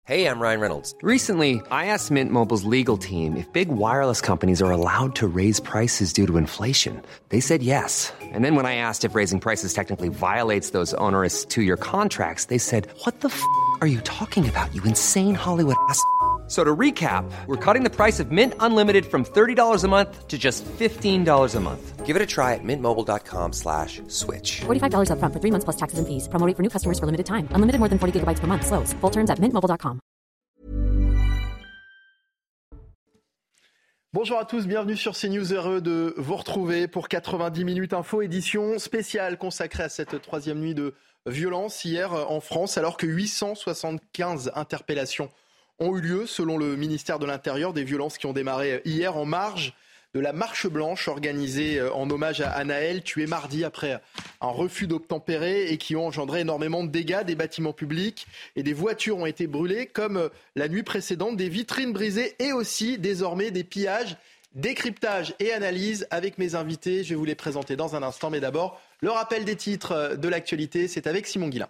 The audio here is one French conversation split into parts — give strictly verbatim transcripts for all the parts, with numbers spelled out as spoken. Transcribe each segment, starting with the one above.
Hey, I'm Ryan Reynolds. Recently, I asked Mint Mobile's legal team if big wireless companies are allowed to raise prices due to inflation. They said yes. And then when I asked if raising prices technically violates those onerous two-year contracts, they said, what the f*** are you talking about, you insane Hollywood ass f- So to recap, we're cutting the price of Mint Unlimited from thirty dollars a month to just fifteen dollars a month. Give it a try at mintmobile.com slash switch. forty-five dollars up front for three months plus taxes and fees. Promo rate for new customers for limited time. Unlimited more than forty gigabytes per month. Slows full terms at mint mobile dot com. Bonjour à tous, bienvenue sur CNews, heureux de vous retrouver pour quatre-vingt-dix minutes info, édition spéciale consacrée à cette troisième nuit de violence hier en France, alors que huit cent soixante-quinze interpellations ont eu lieu selon le ministère de l'Intérieur, des violences qui ont démarré hier en marge de la marche blanche organisée en hommage à Anaël, tué mardi après un refus d'obtempérer et qui ont engendré énormément de dégâts. Des bâtiments publics et des voitures ont été brûlées comme la nuit précédente, des vitrines brisées et aussi désormais des pillages. Décryptage et analyse avec mes invités, je vais vous les présenter dans un instant, mais d'abord le rappel des titres de l'actualité, c'est avec Simon Guillain.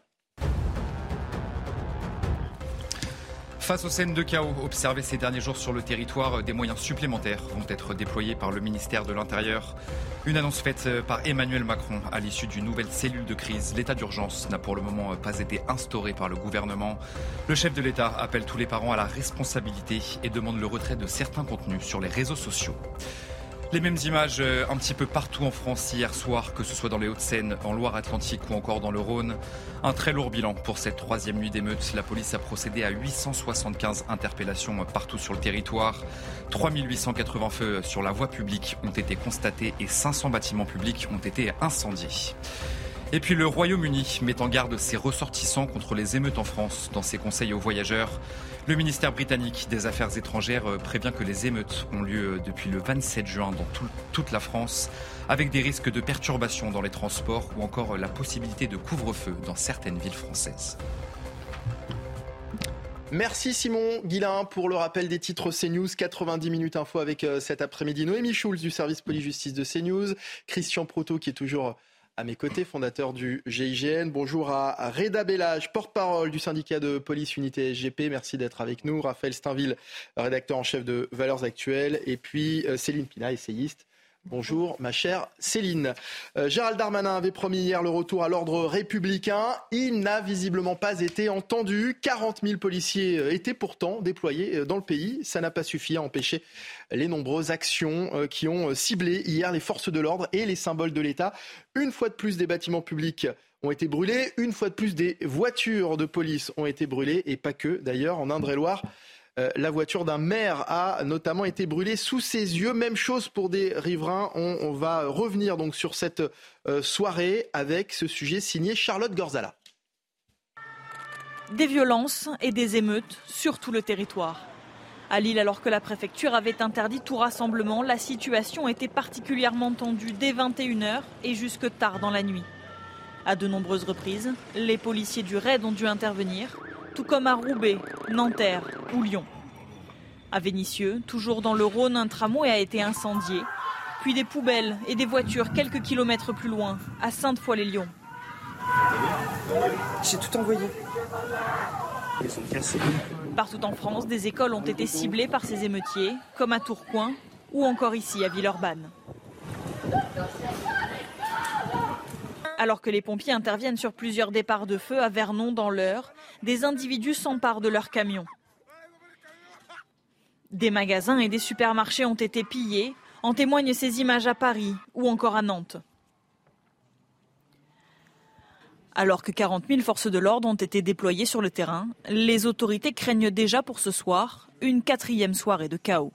Face aux scènes de chaos observées ces derniers jours sur le territoire, des moyens supplémentaires vont être déployés par le ministère de l'Intérieur. Une annonce faite par Emmanuel Macron à l'issue d'une nouvelle cellule de crise. L'état d'urgence n'a pour le moment pas été instauré par le gouvernement. Le chef de l'État appelle tous les parents à la responsabilité et demande le retrait de certains contenus sur les réseaux sociaux. Les mêmes images un petit peu partout en France hier soir, que ce soit dans les Hauts-de-Seine, en Loire-Atlantique ou encore dans le Rhône. Un très lourd bilan pour cette troisième nuit d'émeute. La police a procédé à huit cent soixante-quinze interpellations partout sur le territoire. trois mille huit cent quatre-vingts feux sur la voie publique ont été constatés et cinq cents bâtiments publics ont été incendiés. Et puis le Royaume-Uni met en garde ses ressortissants contre les émeutes en France dans ses conseils aux voyageurs. Le ministère britannique des Affaires étrangères prévient que les émeutes ont lieu depuis le vingt-sept juin dans tout, toute la France, avec des risques de perturbations dans les transports ou encore la possibilité de couvre-feu dans certaines villes françaises. Merci Simon Guillain pour le rappel des titres CNews. quatre-vingt-dix minutes info avec euh, cet après-midi. Noémie Schulz du service police-justice de CNews. Christian Proto qui est toujours à mes côtés, fondateur du G I G N. Bonjour à Reda Bellage, porte-parole du syndicat de police Unité S G P. Merci d'être avec nous. Raphaël Steinville, rédacteur en chef de Valeurs Actuelles. Et puis Céline Pina, essayiste. Bonjour ma chère Céline. Euh, Gérald Darmanin avait promis hier le retour à l'ordre républicain. Il n'a visiblement pas été entendu. quarante mille policiers étaient pourtant déployés dans le pays. Ça n'a pas suffi à empêcher les nombreuses actions qui ont ciblé hier les forces de l'ordre et les symboles de l'État. Une fois de plus, des bâtiments publics ont été brûlés. Une fois de plus, des voitures de police ont été brûlées. Et pas que, d'ailleurs, en Indre-et-Loire. Euh, la voiture d'un maire a notamment été brûlée sous ses yeux. Même chose pour des riverains. On, on va revenir donc sur cette euh, soirée avec ce sujet signé Charlotte Gorzala. Des violences et des émeutes sur tout le territoire. À Lille, alors que la préfecture avait interdit tout rassemblement, la situation était particulièrement tendue dès vingt et une heures et jusque tard dans la nuit. À de nombreuses reprises, les policiers du raid ont dû intervenir, tout comme à Roubaix, Nanterre ou Lyon. À Vénissieux, toujours dans le Rhône, un tramway a été incendié, puis des poubelles et des voitures quelques kilomètres plus loin, à Sainte-Foy-les-Lyons. J'ai tout envoyé. Ils sont cassés. Partout en France, des écoles ont été ciblées par ces émeutiers, comme à Tourcoing ou encore ici à Villeurbanne. Alors que les pompiers interviennent sur plusieurs départs de feu à Vernon dans l'Eure, des individus s'emparent de leurs camions. Des magasins et des supermarchés ont été pillés, en témoignent ces images à Paris ou encore à Nantes. Alors que quarante mille forces de l'ordre ont été déployées sur le terrain, les autorités craignent déjà pour ce soir une quatrième soirée de chaos.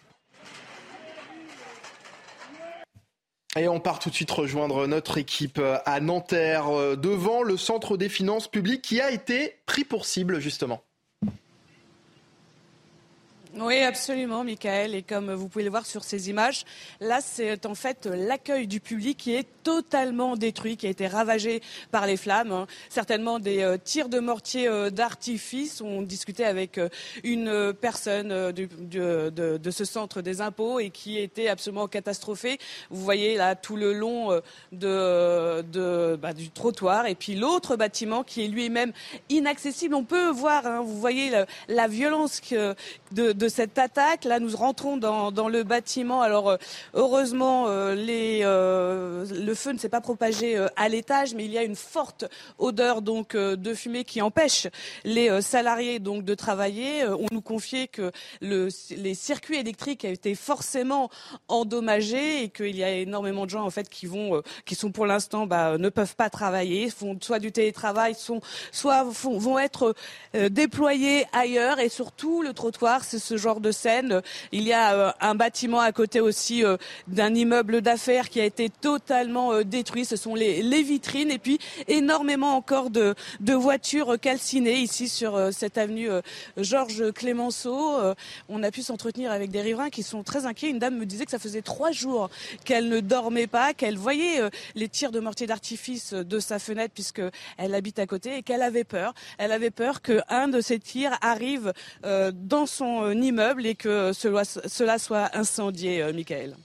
Et on part tout de suite rejoindre notre équipe à Nanterre, devant le centre des finances publiques qui a été pris pour cible justement. Oui, absolument, Michael. Et comme vous pouvez le voir sur ces images, là, c'est en fait l'accueil du public qui est totalement détruit, qui a été ravagé par les flammes. Hein. Certainement des euh, tirs de mortier euh, d'artifice. On discutait avec euh, une euh, personne euh, du, du, de, de ce centre des impôts et qui était absolument catastrophée. Vous voyez là tout le long euh, de, de, bah, du trottoir. Et puis l'autre bâtiment qui est lui-même inaccessible. On peut voir, hein, vous voyez la, la violence que, de, de de cette attaque. Là, nous rentrons dans, dans le bâtiment. Alors, euh, heureusement, euh, les, euh, le feu ne s'est pas propagé euh, à l'étage, mais il y a une forte odeur donc euh, de fumée qui empêche les euh, salariés donc de travailler. Euh, on nous confiait que le, les circuits électriques ont été forcément endommagés et qu'il y a énormément de gens en fait qui vont, euh, qui sont pour l'instant bah, ne peuvent pas travailler, font soit du télétravail, sont, soit font, vont être euh, déployés ailleurs. Et surtout, le trottoir, c'est ce genre de scène. Il y a euh, un bâtiment à côté aussi euh, d'un immeuble d'affaires qui a été totalement euh, détruit. Ce sont les, les vitrines et puis énormément encore de, de voitures calcinées ici sur euh, cette avenue euh, Georges Clemenceau. Euh, on a pu s'entretenir avec des riverains qui sont très inquiets. Une dame me disait que ça faisait trois jours qu'elle ne dormait pas, qu'elle voyait euh, les tirs de mortier d'artifice de sa fenêtre puisqu'elle habite à côté et qu'elle avait peur. Elle avait peur qu'un de ces tirs arrive euh, dans son euh, immeuble et que cela, cela soit incendié, euh, Michael.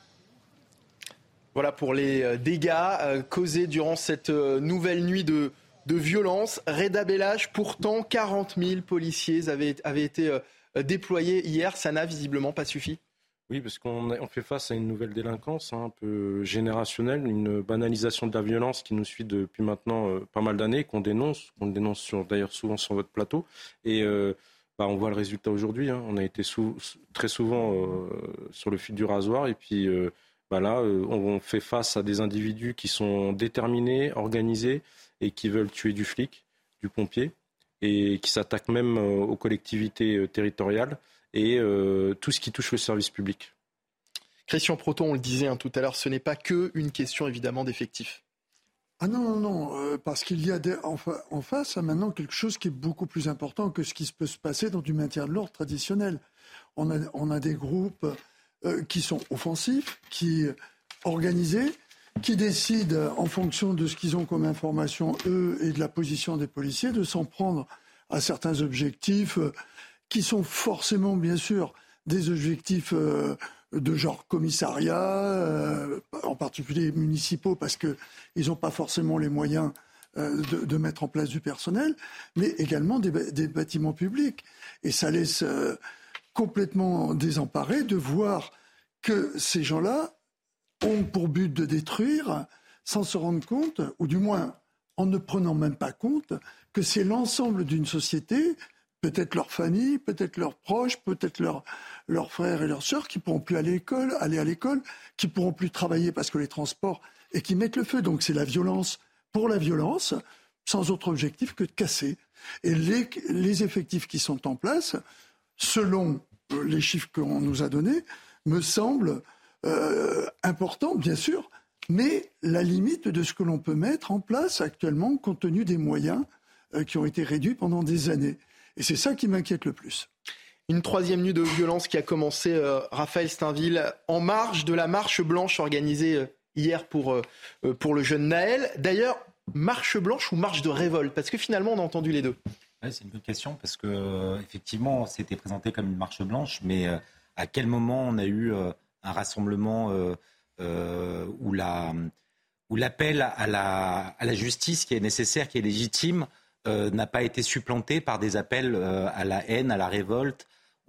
Voilà pour les dégâts euh, causés durant cette euh, nouvelle nuit de, de violence. Reda Bellach, pourtant quarante mille policiers avaient, avaient été euh, déployés hier. Ça n'a visiblement pas suffi. Oui, parce qu'on on fait face à une nouvelle délinquance hein, un peu générationnelle, une banalisation de la violence qui nous suit depuis maintenant euh, pas mal d'années, qu'on dénonce, qu'on dénonce sur, d'ailleurs souvent sur votre plateau. Et euh, bah, on voit le résultat aujourd'hui. Hein. On a été sou- très souvent euh, sur le fil du rasoir. Et puis euh, bah là, euh, on fait face à des individus qui sont déterminés, organisés et qui veulent tuer du flic, du pompier, et qui s'attaquent même euh, aux collectivités euh, territoriales et euh, tout ce qui touche le service public. Christian Proton, on le disait hein, tout à l'heure, ce n'est pas qu'une question évidemment d'effectifs. Ah non, non, non, euh, parce qu'il y a des, en, fa- en face, hein, maintenant quelque chose qui est beaucoup plus important que ce qui se peut se passer dans du maintien de l'ordre traditionnel. On a, on a des groupes euh, qui sont offensifs, qui organisés, qui décident en fonction de ce qu'ils ont comme information, eux, et de la position des policiers, de s'en prendre à certains objectifs euh, qui sont forcément, bien sûr, des objectifs euh, de genre commissariat, euh, en particulier municipaux, parce qu'ils n'ont pas forcément les moyens euh, de, de mettre en place du personnel, mais également des, des bâtiments publics. Et ça laisse euh, complètement désemparé de voir que ces gens-là ont pour but de détruire, sans se rendre compte, ou du moins en ne prenant même pas compte, que c'est l'ensemble d'une société, peut-être leur famille, peut-être leurs proches, peut-être leurs, leurs frères et leurs sœurs qui pourront plus aller à l'école, aller à l'école, qui pourront plus travailler parce que les transports, et qui mettent le feu. Donc c'est la violence pour la violence, sans autre objectif que de casser. Et les, les effectifs qui sont en place, selon les chiffres qu'on nous a donnés, me semblent euh, importants, bien sûr, mais la limite de ce que l'on peut mettre en place actuellement, compte tenu des moyens euh, qui ont été réduits pendant des années. Et c'est ça qui m'inquiète le plus. Une troisième nuit de violence qui a commencé, euh, Raphaël Steinville, en marge de la marche blanche organisée euh, hier pour, euh, pour le jeune Naël. D'ailleurs, marche blanche ou marche de révolte ? Parce que finalement, on a entendu les deux. Ouais, c'est une bonne question parce que euh, effectivement, c'était présenté comme une marche blanche, mais euh, à quel moment on a eu euh, un rassemblement euh, euh, où, la, où l'appel à la, à la justice qui est nécessaire, qui est légitime, Euh, n'a pas été supplanté par des appels euh, à la haine, à la révolte,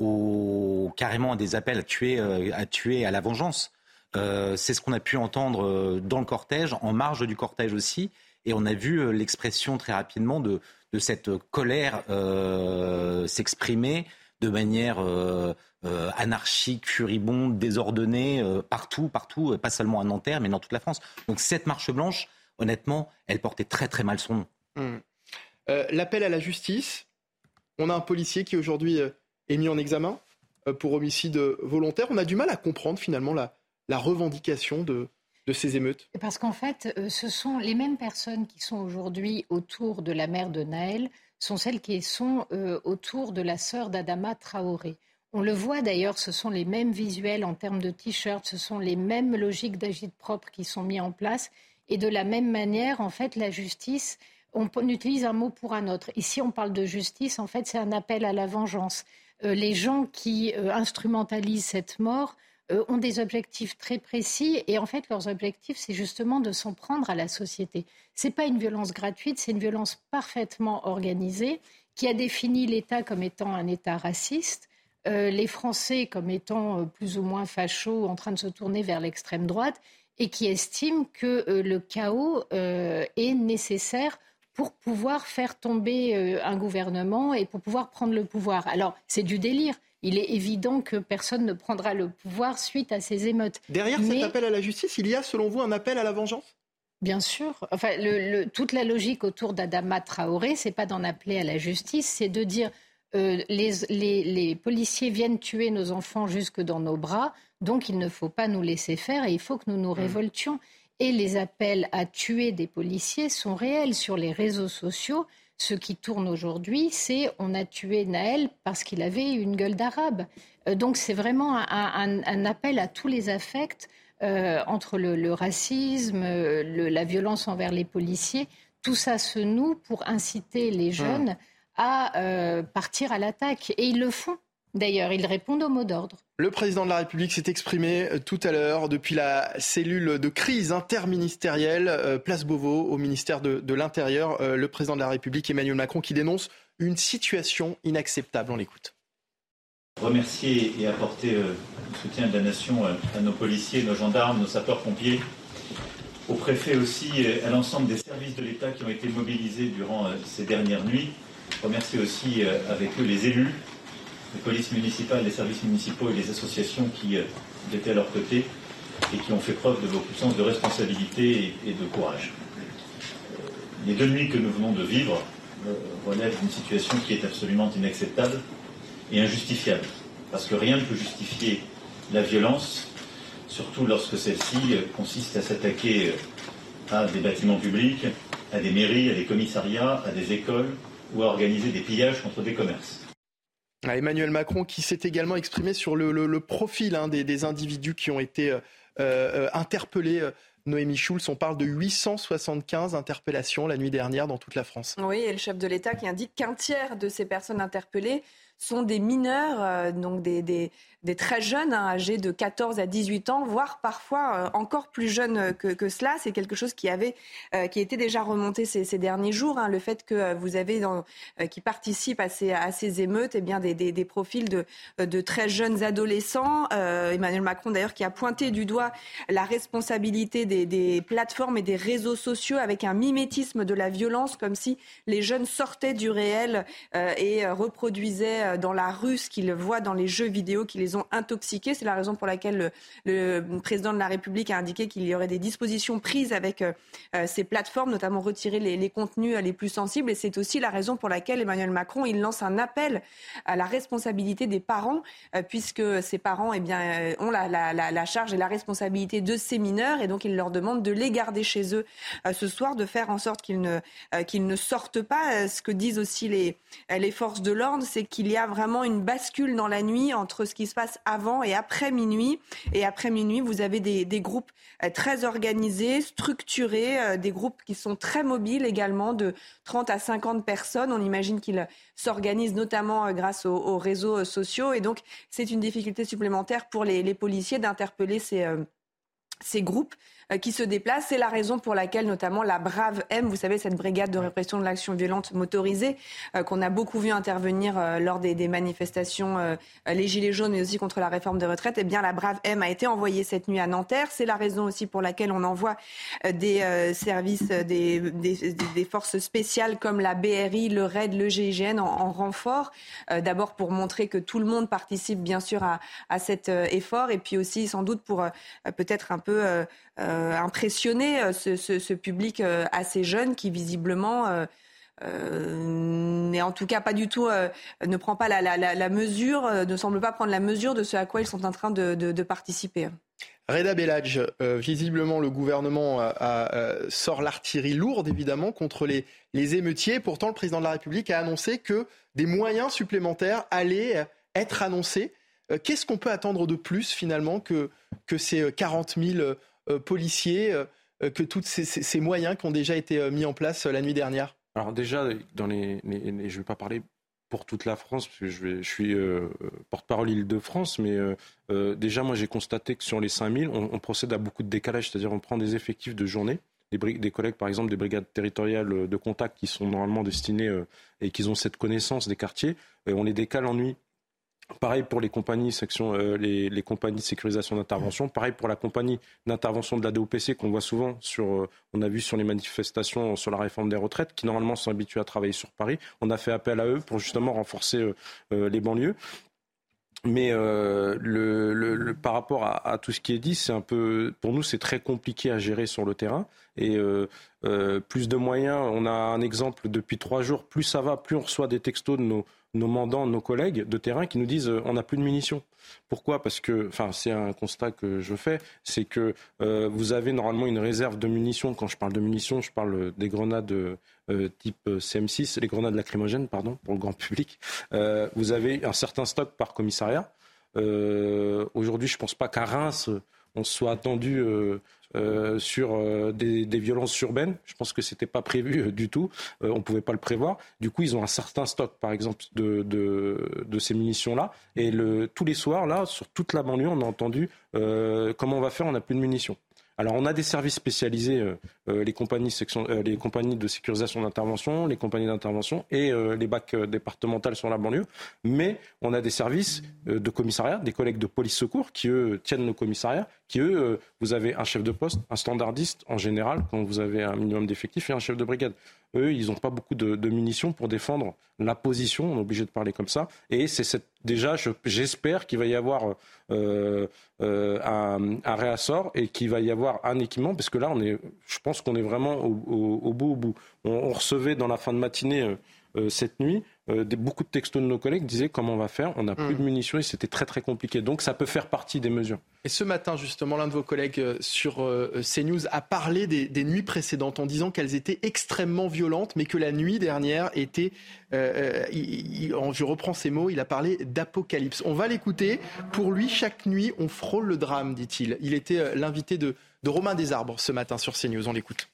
ou carrément des appels à tuer, euh, à tuer, à la vengeance. Euh, c'est ce qu'on a pu entendre euh, dans le cortège, en marge du cortège aussi, et on a vu euh, l'expression très rapidement de, de cette colère euh, s'exprimer de manière euh, euh, anarchique, furibonde, désordonnée, euh, partout, partout, pas seulement à Nanterre, mais dans toute la France. Donc cette marche blanche, honnêtement, elle portait très très mal son nom. Mmh. Euh, l'appel à la justice, on a un policier qui aujourd'hui euh, est mis en examen euh, pour homicide volontaire. On a du mal à comprendre finalement la, la revendication de, de ces émeutes. Parce qu'en fait, euh, ce sont les mêmes personnes qui sont aujourd'hui autour de la mère de Naël, sont celles qui sont euh, autour de la sœur d'Adama Traoré. On le voit d'ailleurs, ce sont les mêmes visuels en termes de t-shirts, ce sont les mêmes logiques d'agite-propre qui sont mis en place. Et de la même manière, en fait, la justice, on, on utilise un mot pour un autre. Ici, on parle de justice, en fait, c'est un appel à la vengeance. Euh, les gens qui euh, instrumentalisent cette mort Euh, ont des objectifs très précis et en fait leurs objectifs c'est justement de s'en prendre à la société. C'est pas une violence gratuite, c'est une violence parfaitement organisée qui a défini l'État comme étant un État raciste, euh, les Français comme étant euh, plus ou moins fachos en train de se tourner vers l'extrême droite et qui estime que euh, le chaos euh, est nécessaire pour pouvoir faire tomber euh, un gouvernement et pour pouvoir prendre le pouvoir. Alors c'est du délire. Il est évident que personne ne prendra le pouvoir suite à ces émeutes. Derrière Mais... cet appel à la justice, il y a, selon vous, un appel à la vengeance ? Bien sûr. Enfin, le, le, toute la logique autour d'Adama Traoré, c'est pas d'en appeler à la justice, c'est de dire euh, les, les, les policiers viennent tuer nos enfants jusque dans nos bras, donc il ne faut pas nous laisser faire et il faut que nous nous révoltions. Et les appels à tuer des policiers sont réels sur les réseaux sociaux. Ce qui tourne aujourd'hui, c'est on a tué Naël parce qu'il avait une gueule d'arabe. Euh, donc c'est vraiment un, un, un appel à tous les affects euh, entre le, le racisme, le, la violence envers les policiers. Tout ça se noue pour inciter les jeunes mmh. à euh, partir à l'attaque. Et ils le font. D'ailleurs, ils répondent au mot d'ordre. Le président de la République s'est exprimé tout à l'heure depuis la cellule de crise interministérielle, euh, place Beauvau, au ministère de, de l'Intérieur. Euh, le président de la République, Emmanuel Macron, qui dénonce une situation inacceptable. On l'écoute. Remercier et apporter euh, le soutien de la nation euh, à nos policiers, nos gendarmes, nos sapeurs-pompiers, aux préfets aussi, euh, à l'ensemble des services de l'État qui ont été mobilisés durant euh, ces dernières nuits. Remercier aussi euh, avec eux les élus, les polices municipales, les services municipaux et les associations qui euh, étaient à leur côté et qui ont fait preuve de beaucoup de sens de responsabilité et, et de courage. Euh, les deux nuits que nous venons de vivre euh, relèvent d'une situation qui est absolument inacceptable et injustifiable. Parce que rien ne peut justifier la violence, surtout lorsque celle-ci euh, consiste à s'attaquer euh, à des bâtiments publics, à des mairies, à des commissariats, à des écoles ou à organiser des pillages contre des commerces. Emmanuel Macron qui s'est également exprimé sur le, le, le profil hein, des, des individus qui ont été euh, euh, interpellés. Noémie Schulz, on parle de huit cent soixante-quinze interpellations la nuit dernière dans toute la France. Oui, et le chef de l'État qui indique qu'un tiers de ces personnes interpellées sont des mineurs, euh, donc des, des, des très jeunes, hein, âgés de quatorze à dix-huit ans, voire parfois euh, encore plus jeunes que, que cela. C'est quelque chose qui avait, euh, qui était déjà remonté ces, ces derniers jours. Hein, le fait que euh, vous avez, dans, euh, qui participent à ces, à ces émeutes, eh bien des, des, des profils de, de très jeunes adolescents. Euh, Emmanuel Macron d'ailleurs qui a pointé du doigt la responsabilité des, des plateformes et des réseaux sociaux avec un mimétisme de la violence, comme si les jeunes sortaient du réel euh, et euh, reproduisaient dans la rue ce qu'ils voient dans les jeux vidéo qui les ont intoxiqués. C'est la raison pour laquelle le, le président de la République a indiqué qu'il y aurait des dispositions prises avec euh, ces plateformes, notamment retirer les, les contenus les plus sensibles. Et c'est aussi la raison pour laquelle Emmanuel Macron il lance un appel à la responsabilité des parents, euh, puisque ces parents eh bien, ont la, la, la, la charge et la responsabilité de ces mineurs. Et donc, il leur demande de les garder chez eux euh, ce soir, de faire en sorte qu'ils ne, euh, qu'ils ne sortent pas. Ce que disent aussi les, les forces de l'ordre, c'est qu'il y a vraiment une bascule dans la nuit entre ce qui se passe avant et après minuit. Et après minuit, vous avez des, des groupes très organisés, structurés, des groupes qui sont très mobiles également, de trente à cinquante personnes. On imagine qu'ils s'organisent notamment grâce aux, aux réseaux sociaux. Et donc, c'est une difficulté supplémentaire pour les, les policiers d'interpeller ces, euh, ces groupes qui se déplacent. C'est la raison pour laquelle notamment la Brave M, vous savez, cette brigade de répression de l'action violente motorisée, euh, qu'on a beaucoup vu intervenir euh, lors des, des manifestations, euh, les Gilets jaunes, mais aussi contre la réforme des retraites, eh bien la Brave M a été envoyée cette nuit à Nanterre. C'est la raison aussi pour laquelle on envoie euh, des euh, services, euh, des, des, des forces spéciales comme la B R I, le R A I D, le G I G N en, en renfort. Euh, d'abord pour montrer que tout le monde participe bien sûr à, à cet euh, effort, et puis aussi sans doute pour euh, peut-être un peu euh, Euh, impressionner euh, ce, ce, ce public euh, assez jeune qui visiblement euh, euh, n'est en tout cas pas du tout, euh, ne prend pas la, la, la, la mesure, euh, ne semble pas prendre la mesure de ce à quoi ils sont en train de, de, de participer. Reda Bellage, euh, visiblement le gouvernement a, a, a, sort l'artillerie lourde évidemment contre les, les émeutiers. Pourtant le président de la République a annoncé que des moyens supplémentaires allaient être annoncés. Euh, qu'est-ce qu'on peut attendre de plus finalement que, que ces quarante mille euh, policiers, euh, que tous ces, ces, ces moyens qui ont déjà été euh, mis en place euh, la nuit dernière? Alors déjà, dans les, les, les, je ne vais pas parler pour toute la France, parce que je, vais, je suis euh, porte-parole Île-de-France, mais euh, euh, déjà, moi, j'ai constaté que sur les cinq mille, on, on procède à beaucoup de décalage, c'est-à-dire on prend des effectifs de journée, des, brig- des collègues, par exemple, des brigades territoriales de contact qui sont normalement destinées euh, et qui ont cette connaissance des quartiers, et on les décale en nuit. Pareil pour les compagnies, section, euh, les, les compagnies de sécurisation d'intervention. Pareil pour la compagnie d'intervention de la D O P C qu'on voit souvent sur, euh, on a vu sur les manifestations sur la réforme des retraites, qui normalement sont habitués à travailler sur Paris. On a fait appel à eux pour justement renforcer euh, euh, les banlieues. Mais euh, le, le, le, par rapport à, à tout ce qui est dit, c'est un peu, pour nous, c'est très compliqué à gérer sur le terrain. Et euh, euh, plus de moyens, on a un exemple depuis trois jours. Plus ça va, plus on reçoit des textos de nos nos mandants, nos collègues de terrain qui nous disent euh, on n'a plus de munitions. Pourquoi ? Parce que, enfin, c'est un constat que je fais, c'est que euh, vous avez normalement une réserve de munitions. Quand je parle de munitions, je parle des grenades euh, type C M six, les grenades lacrymogènes, pardon, pour le grand public. Euh, vous avez un certain stock par commissariat. Euh, aujourd'hui, je ne pense pas qu'à Reims, on soit attendu euh, euh, sur euh, des, des violences urbaines. Je pense que ce n'était pas prévu euh, du tout. Euh, on ne pouvait pas le prévoir. Du coup, ils ont un certain stock, par exemple, de, de, de ces munitions-là. Et le, tous les soirs, là, sur toute la banlieue, on a entendu euh, comment on va faire, on n'a plus de munitions. Alors, on a des services spécialisés, euh, euh, les, compagnies section, euh, les compagnies de sécurisation d'intervention, les compagnies d'intervention et euh, les B A C euh, départementales sur la banlieue. Mais on a des services euh, de commissariat, des collègues de police secours qui, eux, tiennent nos commissariats, qui, eux, euh, vous avez un chef de poste, un standardiste en général, quand vous avez un minimum d'effectifs, et un chef de brigade. Eux, ils n'ont pas beaucoup de, de munitions pour défendre la position, on est obligé de parler comme ça. Et c'est cette, déjà, je, j'espère qu'il va y avoir euh, euh, un, un réassort et qu'il va y avoir un équipement, parce que là, on est, je pense qu'on est vraiment au, au, au bout, au bout. On, on recevait dans la fin de matinée euh, euh, cette nuit, euh, des, beaucoup de textos de nos collègues disaient comment on va faire, on n'a plus mmh. de munitions et c'était très très compliqué. Donc ça peut faire partie des mesures. Et ce matin, justement, l'un de vos collègues sur euh, CNews a parlé des, des nuits précédentes en disant qu'elles étaient extrêmement violentes, mais que la nuit dernière était, euh, il, il, je reprends ses mots, il a parlé d'apocalypse. On va l'écouter. Pour lui, chaque nuit, on frôle le drame, dit-il. Il était euh, l'invité de, de Romain Desarbres ce matin sur CNews. On l'écoute.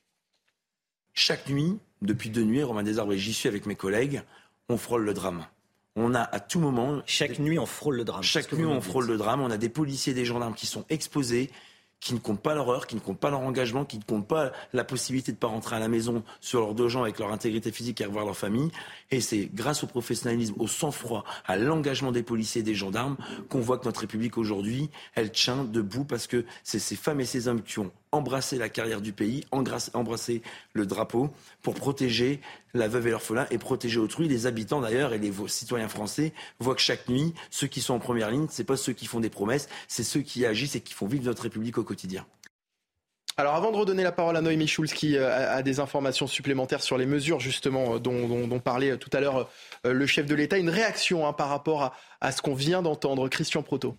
Chaque nuit, depuis deux nuits, Romain Desarbres et j'y suis avec mes collègues, on frôle le drame. On a à tout moment... Chaque nuit, on frôle le drame. Chaque nuit, on frôle le drame. On a des policiers et des gendarmes qui sont exposés, qui ne comptent pas leur heure, qui ne comptent pas leur engagement, qui ne comptent pas la possibilité de ne pas rentrer à la maison sur leurs deux jambes avec leur intégrité physique et revoir leur famille. Et c'est grâce au professionnalisme, au sang-froid, à l'engagement des policiers et des gendarmes qu'on voit que notre République aujourd'hui, elle tient debout parce que c'est ces femmes et ces hommes qui ont embrasser la carrière du pays, embrasser le drapeau pour protéger la veuve et l'orphelin et protéger autrui. Les habitants d'ailleurs et les citoyens français voient que chaque nuit, ceux qui sont en première ligne, ce n'est pas ceux qui font des promesses, c'est ceux qui agissent et qui font vivre notre République au quotidien. Alors avant de redonner la parole à Noémie Schulz qui a, a des informations supplémentaires sur les mesures justement dont, dont, dont parlait tout à l'heure euh, le chef de l'État, une réaction hein, par rapport à, à ce qu'on vient d'entendre. Christian Proto.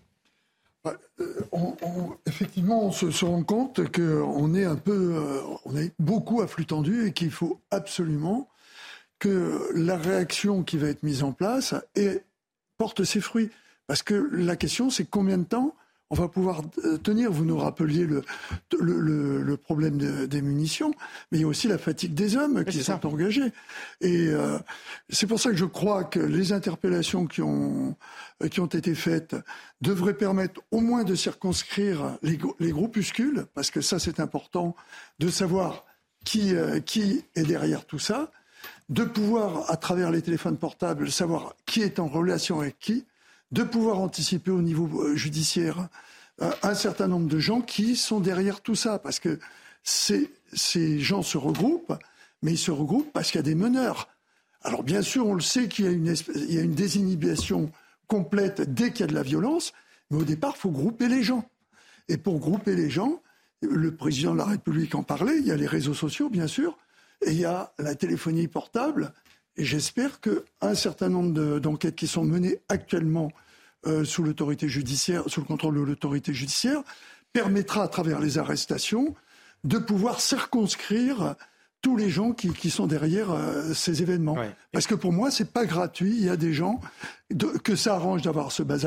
On, on, effectivement, on se, se rend compte qu'on est un peu, euh, on est beaucoup à flux tendu et qu'il faut absolument que la réaction qui va être mise en place et porte ses fruits. Parce que la question, c'est combien de temps on va pouvoir tenir. Vous nous rappeliez le, le, le, le problème de, des munitions, mais il y a aussi la fatigue des hommes qui sont engagés. Et euh, c'est pour ça que je crois que les interpellations qui ont, qui ont été faites devraient permettre au moins de circonscrire les, les groupuscules, parce que ça c'est important, de savoir qui, euh, qui est derrière tout ça, de pouvoir, à travers les téléphones portables, savoir qui est en relation avec qui, de pouvoir anticiper au niveau judiciaire euh, un certain nombre de gens qui sont derrière tout ça. Parce que ces, ces gens se regroupent, mais ils se regroupent parce qu'il y a des meneurs. Alors bien sûr, on le sait qu'il y a une, espèce, il y a une désinhibition complète dès qu'il y a de la violence, mais au départ, il faut grouper les gens. Et pour grouper les gens, le président de la République en parlait, il y a les réseaux sociaux, bien sûr, et il y a la téléphonie portable. Et j'espère qu'un certain nombre de, d'enquêtes qui sont menées actuellement euh, sous l'autorité judiciaire, sous le contrôle de l'autorité judiciaire, permettra à travers les arrestations de pouvoir circonscrire tous les gens qui, qui sont derrière euh, ces événements. Ouais. Parce que pour moi, c'est pas gratuit. Il y a des gens de, que ça arrange d'avoir ce bazar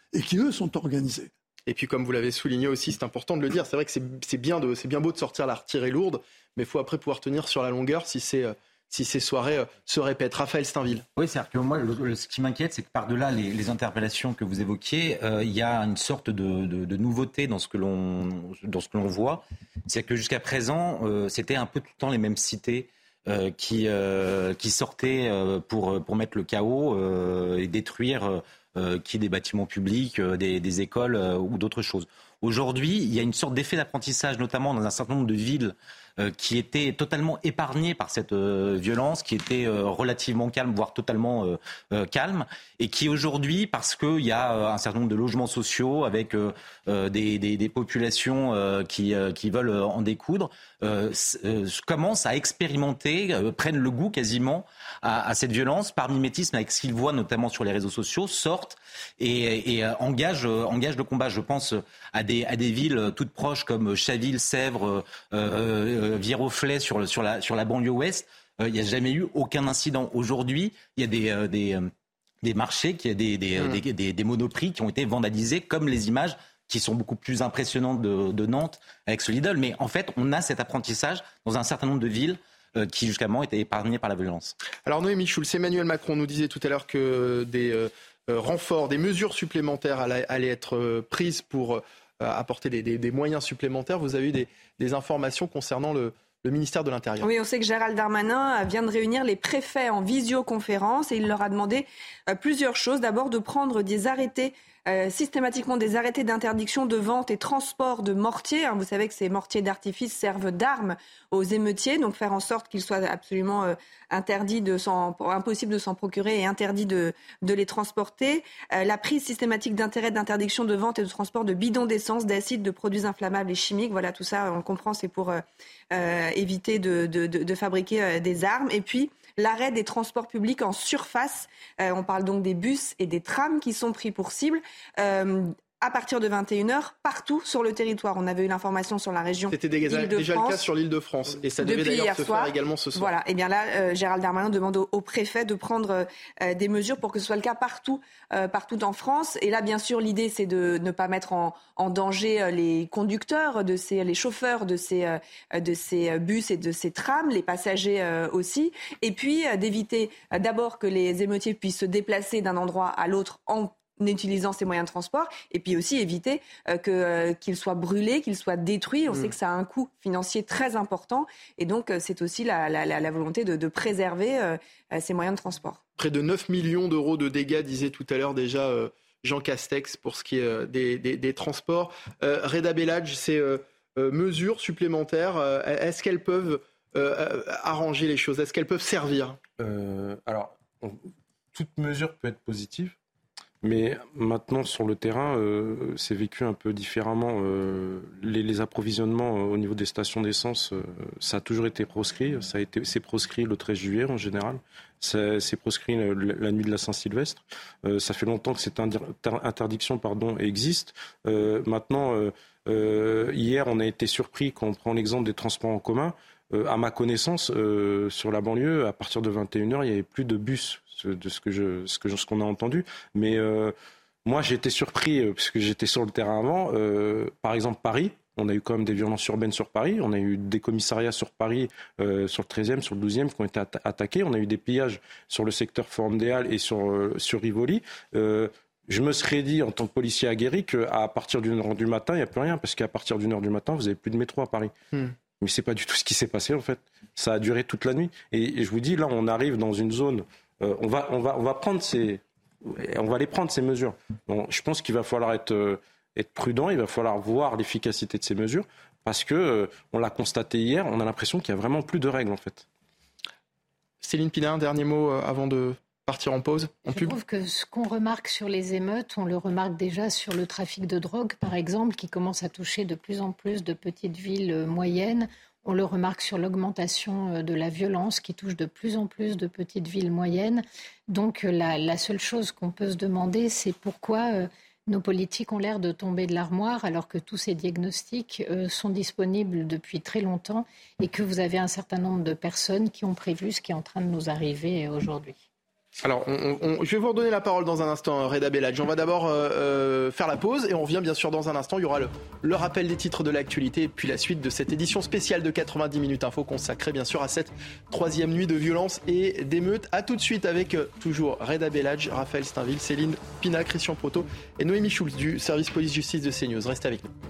et qui, eux, sont organisés. Et puis, comme vous l'avez souligné aussi, c'est important de le dire, c'est vrai que c'est, c'est, bien, de, c'est bien beau de sortir la retirée lourde, mais il faut après pouvoir tenir sur la longueur si, c'est, si ces soirées se répètent. Raphaël Steinville. Oui, c'est-à-dire que moi, le, le, ce qui m'inquiète, c'est que par-delà les, les interpellations que vous évoquiez, euh, il y a une sorte de, de, de nouveauté dans ce que l'on, dans ce que l'on voit. C'est que jusqu'à présent, euh, c'était un peu tout le temps les mêmes cités euh, qui, euh, qui sortaient euh, pour, pour mettre le chaos euh, et détruire... Euh, Euh, qui des bâtiments publics, euh, des, des écoles euh, ou d'autres choses. Aujourd'hui, il y a une sorte d'effet d'apprentissage, notamment dans un certain nombre de villes euh, qui étaient totalement épargnées par cette euh, violence, qui étaient euh, relativement calmes, voire totalement euh, euh, calmes, et qui aujourd'hui, parce qu'il y a euh, un certain nombre de logements sociaux avec euh, euh, des, des, des populations euh, qui, euh, qui veulent euh, en découdre, euh, euh, commencent à expérimenter, euh, prennent le goût quasiment à, à cette violence, par mimétisme avec ce qu'ils voient notamment sur les réseaux sociaux, sortent et, et euh, engagent, euh, engagent le combat. Je pense à des, à des villes toutes proches comme Chaville, Sèvres, euh, euh, Viroflay sur, sur, la, sur la banlieue ouest. Euh, il n'y a jamais eu aucun incident. Aujourd'hui, il y a des, euh, des, euh, des marchés, il y a des, des, mmh. des, des, des monoprix qui ont été vandalisés, comme les images qui sont beaucoup plus impressionnantes de, de Nantes avec ce Lidl. Mais en fait, on a cet apprentissage dans un certain nombre de villes euh, qui jusqu'à maintenant étaient épargnées par la violence. Alors Noémie Schulz, Emmanuel Macron nous disait tout à l'heure que des euh, renforts, des mesures supplémentaires allaient, allaient être euh, prises pour euh, apporter des, des, des moyens supplémentaires. Vous avez eu des, des informations concernant le, le ministère de l'Intérieur. Oui, on sait que Gérald Darmanin vient de réunir les préfets en visioconférence et il leur a demandé euh, plusieurs choses. D'abord, de prendre des arrêtés Euh, systématiquement des arrêtés d'interdiction de vente et transport de mortiers. Hein, vous savez que ces mortiers d'artifice servent d'armes aux émeutiers, donc faire en sorte qu'il soit absolument euh, interdit de s'en, impossible de s'en procurer et interdit de, de les transporter. Euh, la prise systématique d'intérêt d'interdiction de vente et de transport de bidons d'essence, d'acide, de produits inflammables et chimiques. Voilà, tout ça, on le comprend, c'est pour euh, euh, éviter de, de, de, de fabriquer euh, des armes. Et puis, l'arrêt des transports publics en surface. Euh, on parle donc des bus et des trams qui sont pris pour cible. Euh, à partir de vingt et une heures, partout sur le territoire. On avait eu l'information sur la région C'était déjà, déjà le cas sur l'Île-de-France. Et ça devait Depuis d'ailleurs se soir. faire également ce soir. Voilà. Et bien là, euh, Gérald Darmanin demande au, au préfet de prendre euh, des mesures pour que ce soit le cas partout, euh, partout en France. Et là, bien sûr, l'idée, c'est de ne pas mettre en, en danger euh, les conducteurs, de ces, les chauffeurs de ces, euh, de ces bus et de ces trams, les passagers euh, aussi. Et puis, euh, d'éviter euh, d'abord que les émeutiers puissent se déplacer d'un endroit à l'autre en en utilisant ces moyens de transport, et puis aussi éviter euh, que, euh, qu'ils soient brûlés, qu'ils soient détruits. On mmh. sait que ça a un coût financier très important, et donc euh, c'est aussi la, la, la volonté de, de préserver euh, ces moyens de transport. Près de neuf millions d'euros de dégâts, disait tout à l'heure déjà euh, Jean Castex, pour ce qui est euh, des, des, des transports. Euh, Reda Bellage, ces euh, euh, mesures supplémentaires, euh, est-ce qu'elles peuvent euh, arranger les choses ? Est-ce qu'elles peuvent servir ? euh, Alors, on, toute mesure peut être positive. Mais maintenant, sur le terrain, euh, c'est vécu un peu différemment. Euh, les, les approvisionnements euh, au niveau des stations d'essence, euh, ça a toujours été proscrit. Ça a été, c'est proscrit le treize juillet en général. C'est, c'est proscrit la, la nuit de la Saint-Sylvestre. Euh, ça fait longtemps que cette inter- interdiction pardon, existe. Euh, maintenant, euh, euh, hier, on a été surpris quand on prend l'exemple des transports en commun. Euh, à ma connaissance, euh, sur la banlieue, à partir de vingt et une heures, il n'y avait plus de bus, de ce que je, ce que je, ce qu'on a entendu. Mais euh, moi, j'ai été surpris, euh, parce que j'étais sur le terrain avant. Euh, par exemple, Paris, on a eu quand même des violences urbaines sur Paris. On a eu des commissariats sur Paris, euh, sur le treizième, sur le douzième, qui ont été atta- attaqués. On a eu des pillages sur le secteur Forum des Halles et sur, euh, sur Rivoli. Euh, Je me serais dit, en tant que policier aguerri, qu'à partir d'une heure du matin, il n'y a plus rien, parce qu'à partir d'une heure du matin, vous n'avez plus de métro à Paris. Hmm. Mais c'est pas du tout ce qui s'est passé, en fait. Ça a duré toute la nuit. Et, et je vous dis, là, on arrive dans une zone... Euh, on, va, on, va, on va prendre ces... On va les prendre, ces mesures. Bon, je pense qu'il va falloir être, euh, être prudent, il va falloir voir l'efficacité de ces mesures, parce que, euh, on l'a constaté hier, on a l'impression qu'il n'y a vraiment plus de règles, en fait. Céline Pina, un dernier mot euh, avant de... partir en pause, en Je pub. trouve que ce qu'on remarque sur les émeutes, on le remarque déjà sur le trafic de drogue, par exemple, qui commence à toucher de plus en plus de petites villes moyennes. On le remarque sur l'augmentation de la violence qui touche de plus en plus de petites villes moyennes. Donc la, la seule chose qu'on peut se demander, c'est pourquoi euh, nos politiques ont l'air de tomber de l'armoire alors que tous ces diagnostics euh, sont disponibles depuis très longtemps et que vous avez un certain nombre de personnes qui ont prévu ce qui est en train de nous arriver aujourd'hui. Alors, on, on, je vais vous redonner la parole dans un instant, Reda Belladj. On va d'abord euh, euh, faire la pause et on revient bien sûr dans un instant. Il y aura le, le rappel des titres de l'actualité et puis la suite de cette édition spéciale de quatre-vingt-dix minutes info consacrée bien sûr à cette troisième nuit de violence et d'émeutes. A tout de suite avec euh, toujours Reda Belladj, Raphaël Steinville, Céline Pina, Christian Proto et Noémie Schulz du service police-justice de CNews. Restez avec nous.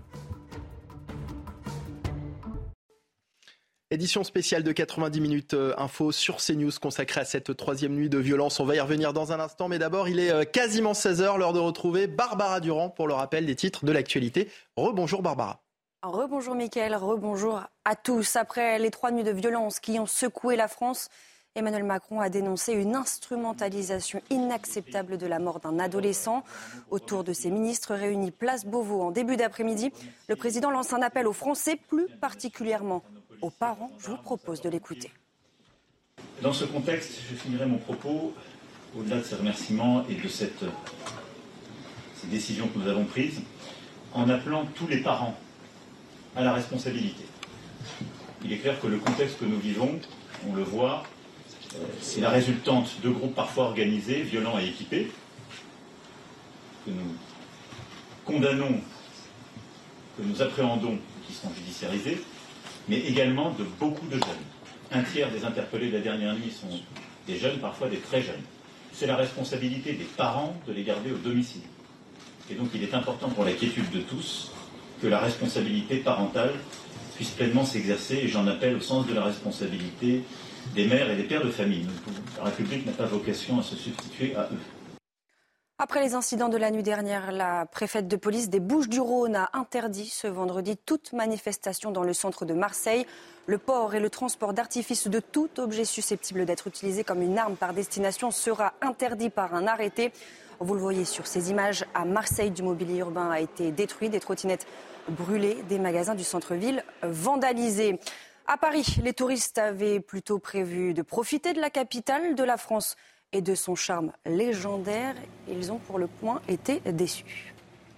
Édition spéciale de quatre-vingt-dix minutes info sur CNews consacrée à cette troisième nuit de violence. On va y revenir dans un instant, mais d'abord il est quasiment seize heures, l'heure de retrouver Barbara Durand pour le rappel des titres de l'actualité. Rebonjour Barbara. Rebonjour Mickaël, rebonjour à tous. Après les trois nuits de violence qui ont secoué la France, Emmanuel Macron a dénoncé une instrumentalisation inacceptable de la mort d'un adolescent. Autour de ses ministres réunis place Beauvau en début d'après-midi, le président lance un appel aux Français, plus particulièrement aux parents. Je vous propose de l'écouter. Dans ce contexte, je finirai mon propos, au-delà de ces remerciements et de cette, ces décisions que nous avons prises, en appelant tous les parents à la responsabilité. Il est clair que le contexte que nous vivons, on le voit, c'est la résultante de groupes parfois organisés, violents et équipés, que nous condamnons, que nous appréhendons, qui sont judiciarisés, mais également de beaucoup de jeunes. Un tiers des interpellés de la dernière nuit sont des jeunes, parfois des très jeunes. C'est la responsabilité des parents de les garder au domicile. Et donc il est important pour la quiétude de tous que la responsabilité parentale puisse pleinement s'exercer, et j'en appelle au sens de la responsabilité des mères et des pères de famille. La République n'a pas vocation à se substituer à eux. Après les incidents de la nuit dernière, la préfète de police des Bouches-du-Rhône a interdit ce vendredi toute manifestation dans le centre de Marseille. Le port et le transport d'artifices de tout objet susceptible d'être utilisé comme une arme par destination sera interdit par un arrêté. Vous le voyez sur ces images, à Marseille, du mobilier urbain a été détruit, des trottinettes brûlées, des magasins du centre-ville vandalisés. À Paris, les touristes avaient plutôt prévu de profiter de la capitale de la France et de son charme légendaire. Ils ont pour le point été déçus.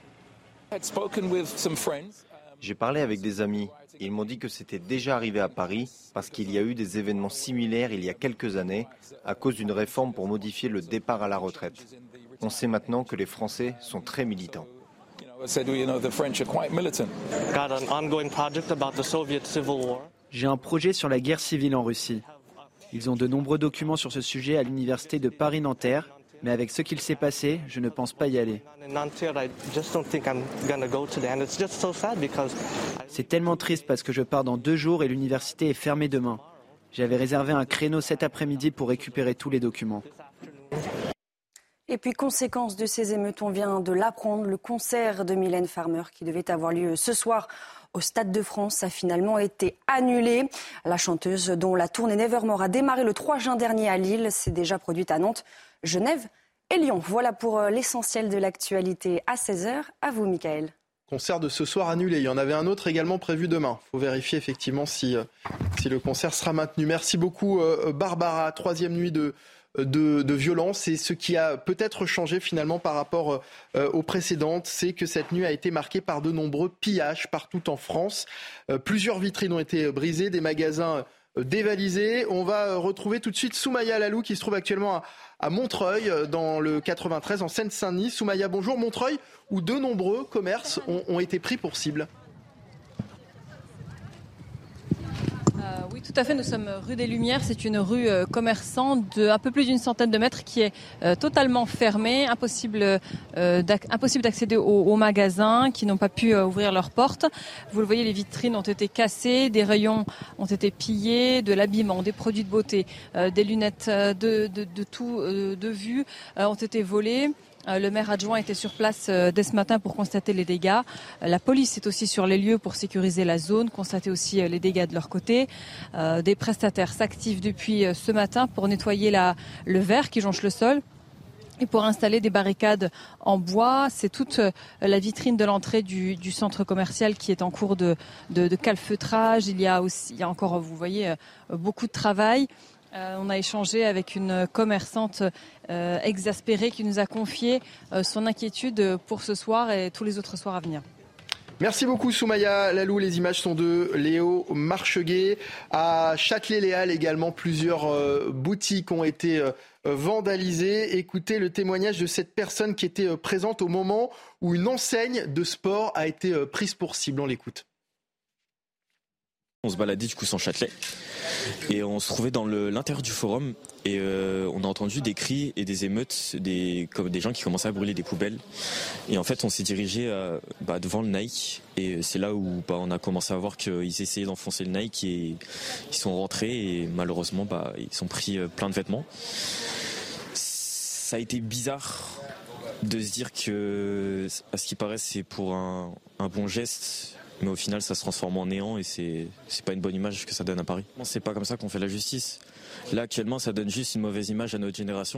J'ai parlé avec des amis. Ils m'ont dit que c'était déjà arrivé à Paris parce qu'il y a eu des événements similaires il y a quelques années à cause d'une réforme pour modifier le départ à la retraite. On sait maintenant que les Français sont très militants. J'ai un projet sur la guerre civile en Russie. Ils ont de nombreux documents sur ce sujet à l'université de Paris-Nanterre, mais avec ce qu'il s'est passé, je ne pense pas y aller. C'est tellement triste parce que je pars dans deux jours et l'université est fermée demain. J'avais réservé un créneau cet après-midi pour récupérer tous les documents. Et puis, conséquence de ces émeutes, on vient de l'apprendre, le concert de Mylène Farmer qui devait avoir lieu ce soir au Stade de France a finalement été annulé. La chanteuse, dont la tournée Nevermore a démarré le trois juin dernier à Lille, s'est déjà produite à Nantes, Genève et Lyon. Voilà pour l'essentiel de l'actualité à seize heures. À vous, Mickaël. Concert de ce soir annulé. Il y en avait un autre également prévu demain. Il faut vérifier effectivement si, si le concert sera maintenu. Merci beaucoup, Barbara. Troisième nuit de... De, de violence, et ce qui a peut-être changé finalement par rapport euh, aux précédentes, c'est que cette nuit a été marquée par de nombreux pillages partout en France. Euh, plusieurs vitrines ont été brisées, des magasins euh, dévalisés. On va euh, retrouver tout de suite Soumaya Lalou qui se trouve actuellement à, à Montreuil, euh, dans le quatre-vingt-treize, en Seine-Saint-Denis. Soumaya, bonjour. Montreuil, où de nombreux commerces ont, ont été pris pour cible. Euh, oui, tout à fait. Nous sommes rue des Lumières. C'est une rue euh, commerçante de un peu plus d'une centaine de mètres qui est euh, totalement fermée, impossible, euh, d'ac- impossible d'accéder aux, aux magasins qui n'ont pas pu euh, ouvrir leurs portes. Vous le voyez, les vitrines ont été cassées, des rayons ont été pillés, de l'habillement, des produits de beauté, euh, des lunettes de, de, de tout euh, de vue euh, ont été volées. Le maire adjoint était sur place dès ce matin pour constater les dégâts. La police est aussi sur les lieux pour sécuriser la zone, constater aussi les dégâts de leur côté. Des prestataires s'activent depuis ce matin pour nettoyer la, le verre qui jonche le sol et pour installer des barricades en bois. C'est toute la vitrine de l'entrée du, du centre commercial qui est en cours de, de, de calfeutrage. Il y a aussi, il y a encore, vous voyez, beaucoup de travail. Euh, on a échangé avec une commerçante euh, exaspérée qui nous a confié euh, son inquiétude pour ce soir et tous les autres soirs à venir. Merci beaucoup Soumaya Lalou. Les images sont de Léo Marcheguet. À Châtelet-Les Halles également, plusieurs euh, boutiques ont été euh, vandalisées. Écoutez le témoignage de cette personne qui était euh, présente au moment où une enseigne de sport a été euh, prise pour cible. On l'écoute. On se baladait du coup sans Châtelet et on se trouvait dans le, l'intérieur du forum et euh, on a entendu des cris et des émeutes, des, comme des gens qui commençaient à brûler des poubelles. Et en fait on s'est dirigé euh, bah, devant le Nike et c'est là où bah, on a commencé à voir qu'ils essayaient d'enfoncer le Nike et ils sont rentrés et malheureusement bah, ils ont pris euh, plein de vêtements. Ça a été bizarre de se dire que à ce qui paraît c'est pour un, un bon geste. Mais au final, ça se transforme en néant et c'est, c'est pas une bonne image que ça donne à Paris. C'est pas comme ça qu'on fait la justice. Là, actuellement, ça donne juste une mauvaise image à notre génération.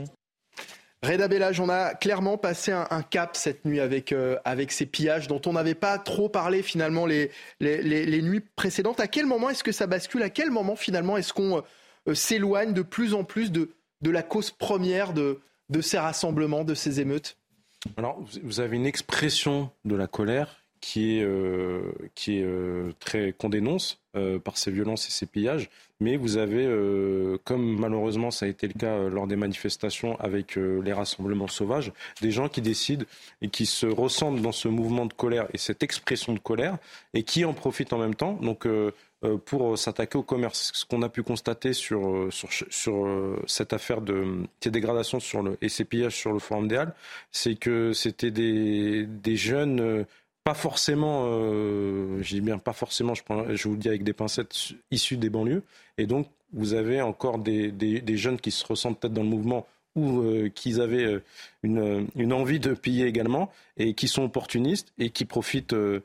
Reda Bellage, on a clairement passé un, un cap cette nuit avec, euh, avec ces pillages dont on n'avait pas trop parlé finalement les, les, les, les nuits précédentes. À quel moment est-ce que ça bascule ? À quel moment finalement est-ce qu'on euh, s'éloigne de plus en plus de, de la cause première de, de ces rassemblements, de ces émeutes ? Alors, vous avez une expression de la colère qui est, euh, qui est euh, très qu'on dénonce euh, par ces violences et ces pillages, mais vous avez, euh, comme malheureusement ça a été le cas euh, lors des manifestations avec euh, les rassemblements sauvages, des gens qui décident et qui se ressentent dans ce mouvement de colère et cette expression de colère et qui en profitent en même temps. Donc euh, euh, pour s'attaquer au commerce, ce qu'on a pu constater sur sur, sur euh, cette affaire de ces dégradations sur le et ces pillages sur le Forum des Halles, c'est que c'était des des jeunes euh, pas forcément, euh, je dis bien pas forcément, je, prends, je vous le dis avec des pincettes, issus des banlieues. Et donc, vous avez encore des, des, des jeunes qui se ressentent peut-être dans le mouvement ou euh, qui avaient une, une envie de piller également et qui sont opportunistes et qui profitent euh,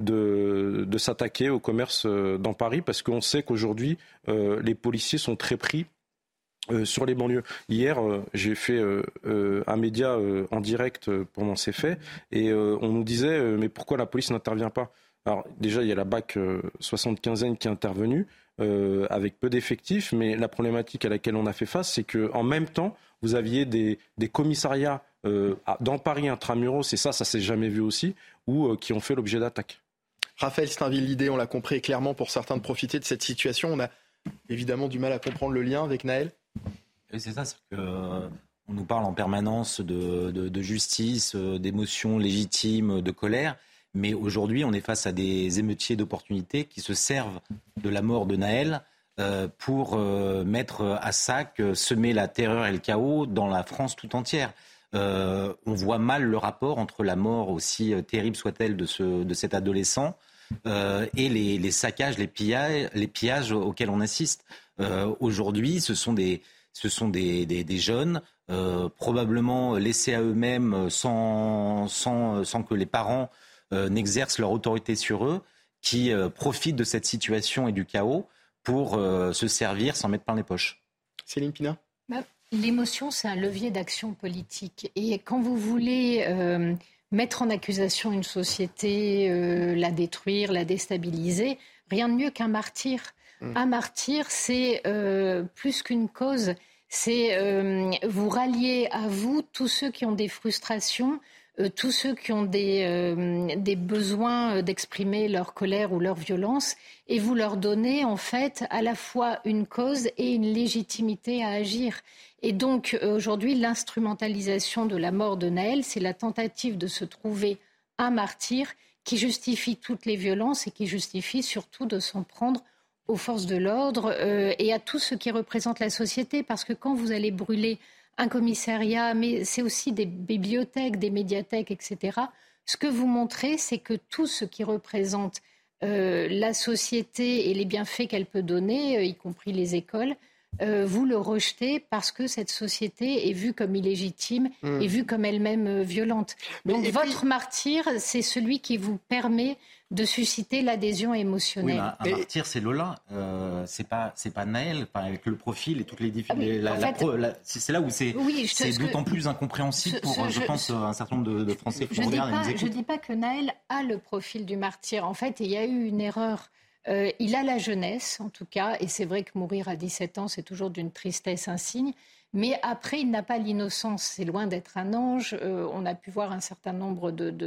de, de s'attaquer au commerce euh, dans Paris parce qu'on sait qu'aujourd'hui, euh, les policiers sont très pris Euh, sur les banlieues. Hier, euh, j'ai fait euh, euh, un média euh, en direct euh, pendant ces faits et euh, on nous disait euh, mais pourquoi la police n'intervient pas ? Alors déjà, il y a la B A C euh, soixante-quinzaine qui est intervenue euh, avec peu d'effectifs, mais la problématique à laquelle on a fait face, c'est qu'en même temps, vous aviez des, des commissariats euh, dans Paris intramuros, et ça, ça s'est jamais vu aussi, ou euh, qui ont fait l'objet d'attaques. Raphaël Steinville, l'idée, on l'a compris clairement pour certains de profiter de cette situation. On a évidemment du mal à comprendre le lien avec Naël. Oui, c'est ça, c'est que euh, on nous parle en permanence de, de, de justice, euh, d'émotions légitimes, de colère, mais aujourd'hui on est face à des émeutiers d'opportunités qui se servent de la mort de Naël euh, pour euh, mettre à sac, euh, semer la terreur et le chaos dans la France tout entière. Euh, on voit mal le rapport entre la mort, aussi euh, terrible soit-elle, de, ce, de cet adolescent euh, et les, les saccages, les pillages, les pillages auxquels on assiste. Euh, aujourd'hui, ce sont des, ce sont des, des, des jeunes euh, probablement laissés à eux-mêmes sans, sans, sans que les parents euh, n'exercent leur autorité sur eux, qui euh, profitent de cette situation et du chaos pour euh, se servir sans mettre plein les poches. Céline Pina. Bah, l'émotion, c'est un levier d'action politique. Et quand vous voulez euh, mettre en accusation une société, euh, la détruire, la déstabiliser, rien de mieux qu'un martyr. Un martyr, c'est euh, plus qu'une cause, c'est euh, vous rallier à vous tous ceux qui ont des frustrations, euh, tous ceux qui ont des, euh, des besoins d'exprimer leur colère ou leur violence, et vous leur donnez en fait à la fois une cause et une légitimité à agir. Et donc aujourd'hui, l'instrumentalisation de la mort de Naël, c'est la tentative de se trouver un martyr qui justifie toutes les violences et qui justifie surtout de s'en prendre aux forces de l'ordre euh, et à tout ce qui représente la société. Parce que quand vous allez brûler un commissariat, mais c'est aussi des bibliothèques, des médiathèques, et cetera, ce que vous montrez, c'est que tout ce qui représente euh, la société et les bienfaits qu'elle peut donner, euh, y compris les écoles, euh, vous le rejetez parce que cette société est vue comme illégitime mmh. et vue comme elle-même euh, violente. Mais Donc votre puis... martyr, c'est celui qui vous permet de susciter l'adhésion émotionnelle. Oui, un, un et... martyr, c'est Lola. Euh, c'est pas, c'est pas Naël, avec le profil et toutes les difficultés. Ah oui, la, fait, la, la, c'est, c'est là où c'est, oui, c'est te, d'autant que... plus incompréhensible ce, pour, ce, je, je pense, je, un certain nombre de, de Français qui regardent et nous écoutent. Je ne dis pas que Naël a le profil du martyr. En fait, il y a eu une erreur. Euh, il a la jeunesse, en tout cas, et c'est vrai que mourir à dix-sept ans, c'est toujours d'une tristesse insigne. Mais après, il n'a pas l'innocence. C'est loin d'être un ange. Euh, on a pu voir un certain nombre de... de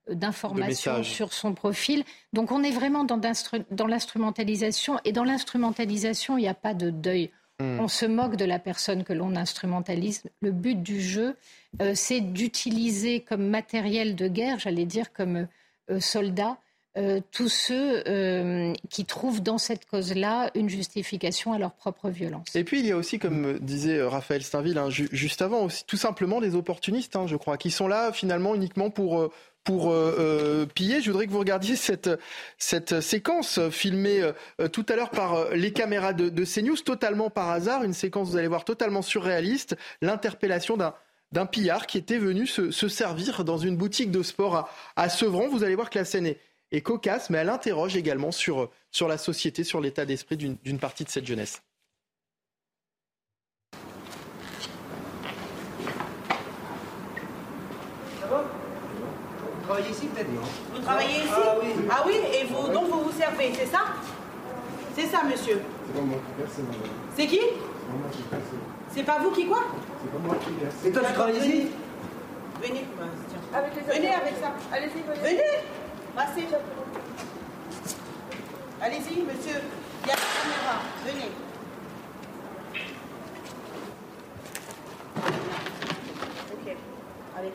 d'informations sur son profil. Donc on est vraiment dans, dans l'instrumentalisation. Et dans l'instrumentalisation, il n'y a pas de deuil. Mmh. On se moque de la personne que l'on instrumentalise. Le but du jeu, euh, c'est d'utiliser comme matériel de guerre, j'allais dire comme euh, soldats, euh, tous ceux euh, qui trouvent dans cette cause-là une justification à leur propre violence. Et puis il y a aussi, comme disait Raphaël Steinville hein, ju- juste avant, aussi, tout simplement des opportunistes, hein, je crois, qui sont là finalement uniquement pour... Euh, pour euh, euh, piller. Je voudrais que vous regardiez cette, cette séquence filmée euh, tout à l'heure par euh, les caméras de, de CNews, totalement par hasard, une séquence, vous allez voir, totalement surréaliste, l'interpellation d'un, d'un pillard qui était venu se, se servir dans une boutique de sport à, à Sevran. Vous allez voir que la scène est, est cocasse, mais elle interroge également sur, sur la société, sur l'état d'esprit d'une, d'une partie de cette jeunesse. Vous travaillez ici peut-être ? Vous travaillez ici ? Ah oui. Ah oui, et vous, donc vous vous servez, c'est ça ? C'est ça, monsieur ? C'est pas moi qui verse, madame. C'est qui ? C'est pas moi qui verse. C'est pas vous qui quoi ? C'est pas moi qui verse. Et toi, tu travailles ici ? Venez, avec les venez avec ça. Allez-y, venez. Venez, passez. Allez-y, monsieur. Il y a la caméra. Venez. Ok, allez.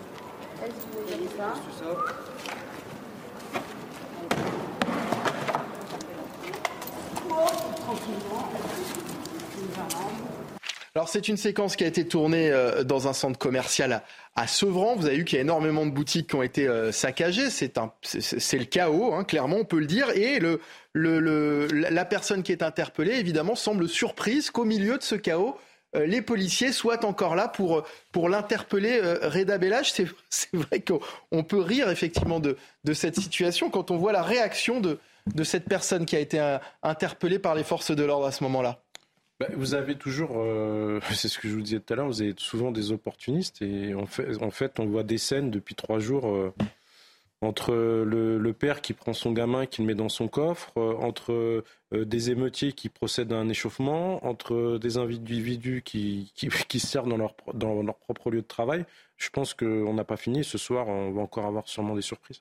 Alors c'est une séquence qui a été tournée dans un centre commercial à Sevran. Vous avez vu qu'il y a énormément de boutiques qui ont été saccagées. C'est, un, c'est, c'est le chaos, hein, clairement, on peut le dire. Et le, le, le, la personne qui est interpellée, évidemment, semble surprise qu'au milieu de ce chaos, les policiers soient encore là pour, pour l'interpeller. Reda Bellach, c'est, c'est vrai qu'on peut rire effectivement de, de cette situation quand on voit la réaction de, de cette personne qui a été interpellée par les forces de l'ordre à ce moment-là. Bah, vous avez toujours, euh, c'est ce que je vous disais tout à l'heure, vous avez souvent des opportunistes et en fait, en fait on voit des scènes depuis trois jours euh, entre le, le père qui prend son gamin et qui le met dans son coffre, euh, entre euh, des émeutiers qui procèdent à un échauffement, entre des individus qui, qui, qui se servent dans leur, dans leur propre lieu de travail. Je pense qu'on n'a pas fini. Ce soir, on va encore avoir sûrement des surprises.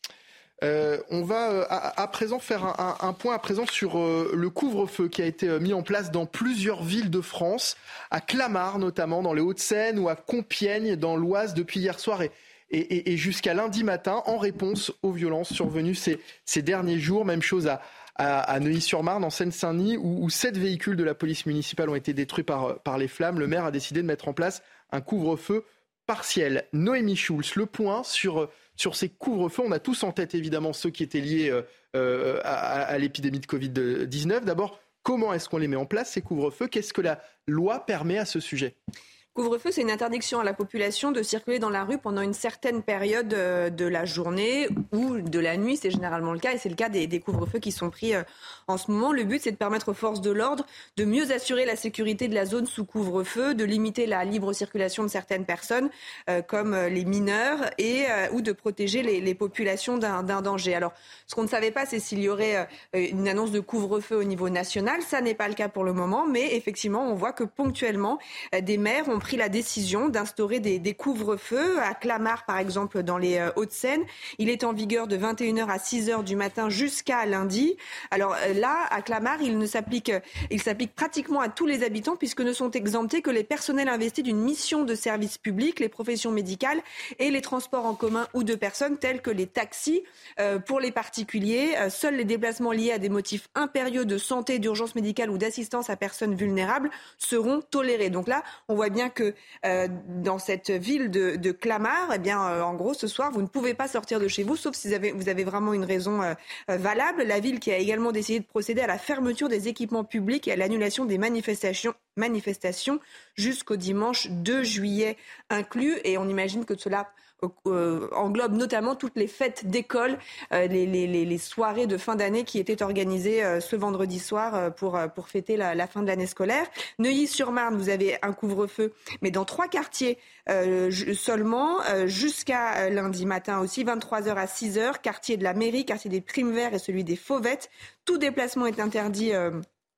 Euh, on va euh, à, à présent faire un, un, un point à présent sur euh, le couvre-feu qui a été euh, mis en place dans plusieurs villes de France, à Clamart notamment dans les Hauts-de-Seine ou à Compiègne dans l'Oise depuis hier soir et, et, et, et jusqu'à lundi matin en réponse aux violences survenues ces, ces derniers jours. Même chose à, à, à Neuilly-sur-Marne en Seine-Saint-Denis où, où sept véhicules de la police municipale ont été détruits par, par les flammes. Le maire a décidé de mettre en place un couvre-feu partiel. Noémie Schulz, le point sur... Sur ces couvre-feux, on a tous en tête évidemment ceux qui étaient liés euh, à, à l'épidémie de covid dix-neuf. D'abord, comment est-ce qu'on les met en place, ces couvre-feux ? Qu'est-ce que la loi permet à ce sujet ? Couvre-feu, c'est une interdiction à la population de circuler dans la rue pendant une certaine période de la journée ou de la nuit. C'est généralement le cas et c'est le cas des, des couvre-feux qui sont pris en ce moment. Le but, c'est de permettre aux forces de l'ordre de mieux assurer la sécurité de la zone sous couvre-feu, de limiter la libre circulation de certaines personnes euh, comme les mineurs et euh, ou de protéger les, les populations d'un, d'un danger. Alors, ce qu'on ne savait pas, c'est s'il y aurait euh, une annonce de couvre-feu au niveau national. Ça n'est pas le cas pour le moment, mais effectivement, on voit que ponctuellement, euh, des maires ont pris la décision d'instaurer des, des couvre-feux. À Clamart, par exemple, dans les euh, Hauts-de-Seine, il est en vigueur de vingt et une heures à six heures du matin jusqu'à lundi. Alors euh, là, à Clamart, il ne s'applique, il s'applique pratiquement à tous les habitants puisque ne sont exemptés que les personnels investis d'une mission de service public, les professions médicales et les transports en commun ou de personnes tels que les taxis. Euh, pour les particuliers, euh, seuls les déplacements liés à des motifs impérieux de santé, d'urgence médicale ou d'assistance à personnes vulnérables seront tolérés. Donc là, on voit bien que euh, dans cette ville de, de Clamart, eh bien, euh, en gros, ce soir, vous ne pouvez pas sortir de chez vous, sauf si vous avez, vous avez vraiment une raison euh, valable. La ville qui a également décidé de procéder à la fermeture des équipements publics et à l'annulation des manifestations, manifestations jusqu'au dimanche deux juillet inclus. Et on imagine que cela Euh, englobe notamment toutes les fêtes d'école, euh, les, les, les soirées de fin d'année qui étaient organisées euh, ce vendredi soir euh, pour, euh, pour fêter la, la fin de l'année scolaire. Neuilly-sur-Marne, vous avez un couvre-feu, mais dans trois quartiers euh, seulement, euh, jusqu'à lundi matin aussi, vingt-trois heures à six heures, quartier de la mairie, quartier des Primes Verts et celui des Fauvettes. Tout déplacement est interdit euh,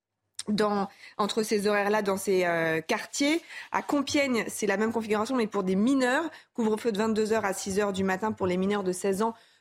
Dans, entre ces horaires-là, dans ces euh, quartiers. À Compiègne, c'est la même configuration, mais pour des mineurs. Couvre-feu de vingt-deux heures à six heures du matin pour les mineurs de seize ans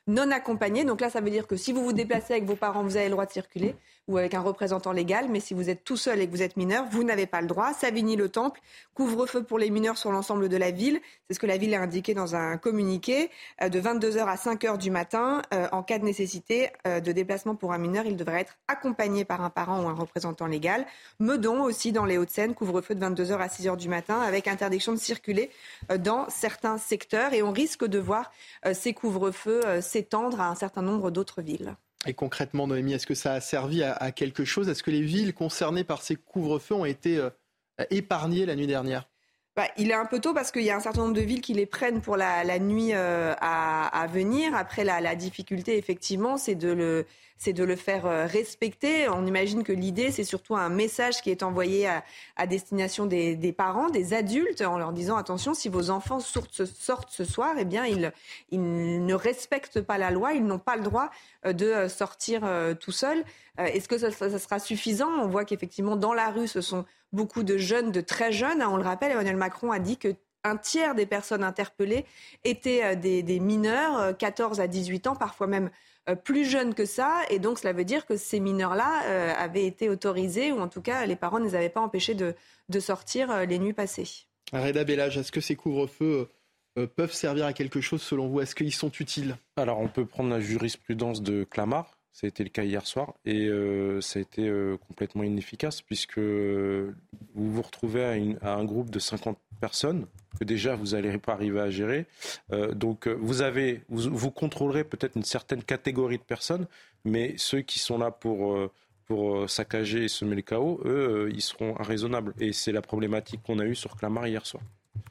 non accompagnés. Donc là, ça veut dire que si vous vous déplacez avec vos parents, vous avez le droit de circuler, ou avec un représentant légal, mais si vous êtes tout seul et que vous êtes mineur, vous n'avez pas le droit. Savigny-le-Temple, couvre-feu pour les mineurs sur l'ensemble de la ville. C'est ce que la ville a indiqué dans un communiqué. Euh, de vingt-deux heures à cinq heures du matin, euh, en cas de nécessité euh, de déplacement pour un mineur, il devrait être accompagné par un parent ou un représentant légal. Meudon aussi, dans les Hauts-de-Seine, couvre-feu de vingt-deux heures à six heures du matin, avec interdiction de circuler euh, dans certains secteurs. Et on risque de voir euh, ces couvre-feux euh, s'étendre à un certain nombre d'autres villes. Et concrètement, Noémie, est-ce que ça a servi à, à quelque chose ? Est-ce que les villes concernées par ces couvre-feux ont été euh, épargnées la nuit dernière ? Bah, il est un peu tôt parce qu'il y a un certain nombre de villes qui les prennent pour la, la nuit euh, à, à venir. Après, la, la difficulté, effectivement, c'est de le, c'est de le faire respecter. On imagine que l'idée, c'est surtout un message qui est envoyé à, à destination des, des parents, des adultes, en leur disant attention, si vos enfants sortent, sortent ce soir, eh bien, ils, ils ne respectent pas la loi, ils n'ont pas le droit de sortir euh, tout seuls. Euh, est-ce que ça, ça, ça sera suffisant ? On voit qu'effectivement, dans la rue, ce sont beaucoup de jeunes, de très jeunes. On le rappelle, Emmanuel Macron a dit qu'un tiers des personnes interpellées étaient des, des mineurs, quatorze à dix-huit ans, parfois même plus jeunes que ça. Et donc, cela veut dire que ces mineurs-là euh, avaient été autorisés, ou en tout cas, les parents ne les avaient pas empêchés de, de sortir les nuits passées. Reda Bellage, est-ce que ces couvre-feux euh, peuvent servir à quelque chose selon vous ? Est-ce qu'ils sont utiles ? Alors, on peut prendre la jurisprudence de Clamart. Ça a été le cas hier soir et euh, ça a été euh, complètement inefficace puisque vous vous retrouvez à, une, à un groupe de cinquante personnes que déjà vous n'allez pas arriver à gérer. Euh, donc vous, avez, vous, vous contrôlerez peut-être une certaine catégorie de personnes, mais ceux qui sont là pour, euh, pour saccager et semer le chaos, eux, euh, ils seront irraisonnables. Et c'est la problématique qu'on a eue sur Clamart hier soir.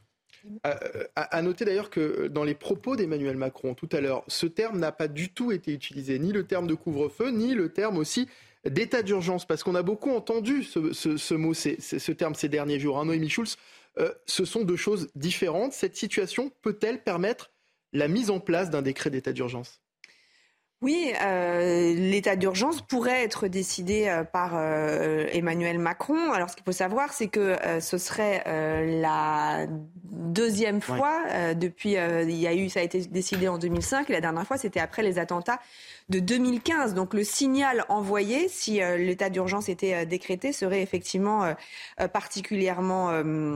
À, à, à noter d'ailleurs que dans les propos d'Emmanuel Macron tout à l'heure, ce terme n'a pas du tout été utilisé, ni le terme de couvre-feu, ni le terme aussi d'état d'urgence, parce qu'on a beaucoup entendu ce, ce, ce mot, ce, ce terme ces derniers jours. Hein, Noémie Schulz, euh, ce sont deux choses différentes. Cette situation peut-elle permettre la mise en place d'un décret d'état d'urgence ? Oui, euh, l'état d'urgence pourrait être décidé euh, par euh, Emmanuel Macron. Alors, ce qu'il faut savoir, c'est que euh, ce serait euh, la deuxième fois ouais. euh, depuis. Euh, il y a eu, ça a été décidé en deux mille cinq, et la dernière fois, c'était après les attentats de deux mille quinze. Donc, le signal envoyé, si euh, l'état d'urgence était euh, décrété, serait effectivement euh, particulièrement euh,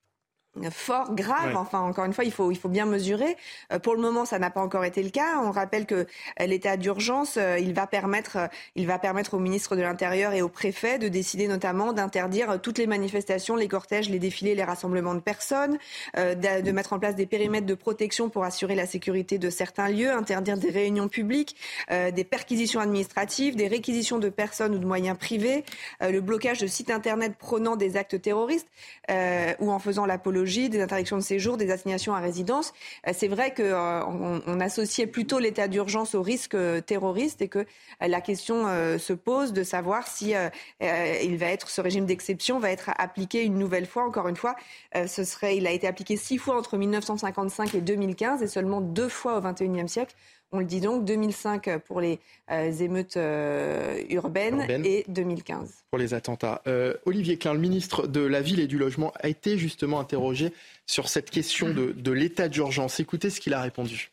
fort, grave. Ouais. Enfin, encore une fois, il faut, il faut bien mesurer. Euh, pour le moment, ça n'a pas encore été le cas. On rappelle que euh, l'état d'urgence, euh, il va permettre, euh, il va permettre au ministre de l'Intérieur et au préfet de décider notamment d'interdire euh, toutes les manifestations, les cortèges, les défilés, les rassemblements de personnes, euh, de, de mettre en place des périmètres de protection pour assurer la sécurité de certains lieux, interdire des réunions publiques, euh, des perquisitions administratives, des réquisitions de personnes ou de moyens privés, euh, le blocage de sites internet prônant des actes terroristes euh, ou en faisant l'apologie des interdictions de séjour, des assignations à résidence. C'est vrai qu'on euh, on associait plutôt l'état d'urgence au risque terroriste et que euh, la question euh, se pose de savoir si euh, euh, il va être, ce régime d'exception va être appliqué une nouvelle fois. Encore une fois, euh, ce serait, il a été appliqué six fois entre mille neuf cent cinquante-cinq et deux mille quinze et seulement deux fois au vingt et unième siècle. On le dit donc, deux mille cinq pour les euh, émeutes euh, urbaines Urbaine. Et deux mille quinze. Pour les attentats. Euh, Olivier Klein, le ministre de la Ville et du Logement, a été justement interrogé sur cette question de, de l'état d'urgence. Écoutez ce qu'il a répondu.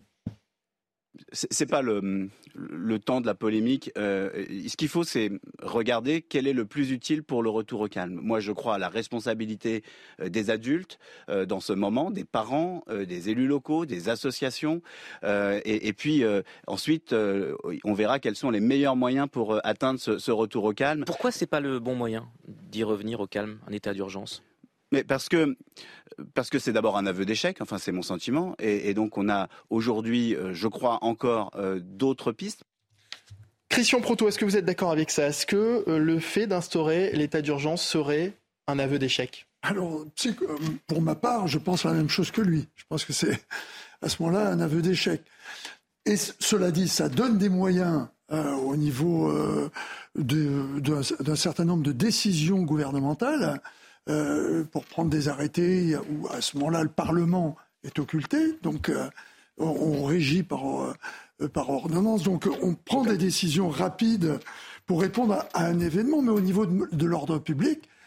C'est, c'est pas le, le temps de la polémique. Euh, ce qu'il faut, c'est regarder quel est le plus utile pour le retour au calme. Moi, je crois à la responsabilité euh, des adultes euh, dans ce moment, des parents, euh, des élus locaux, des associations. Euh, et, et puis euh, ensuite, euh, on verra quels sont les meilleurs moyens pour euh, atteindre ce, ce retour au calme. Pourquoi c'est pas le bon moyen d'y revenir au calme, un état d'urgence ? Mais parce que parce que c'est d'abord un aveu d'échec, enfin c'est mon sentiment, et, et donc on a aujourd'hui, euh, je crois encore, euh, d'autres pistes. Christian Proto, est-ce que vous êtes d'accord avec ça ? Est-ce que euh, le fait d'instaurer l'état d'urgence serait un aveu d'échec ? Alors, pour ma part, je pense la même chose que lui. Je pense que c'est à ce moment-là un aveu d'échec. Et cela dit, ça donne des moyens euh, au niveau euh, de, de, d'un certain nombre de décisions gouvernementales. Euh, pour prendre des arrêtés où à ce moment-là le Parlement est occulté, donc euh, on, on régit par, euh, par ordonnance, donc on prend des décisions rapides pour répondre à, à un événement, mais au niveau de, de l'ordre public,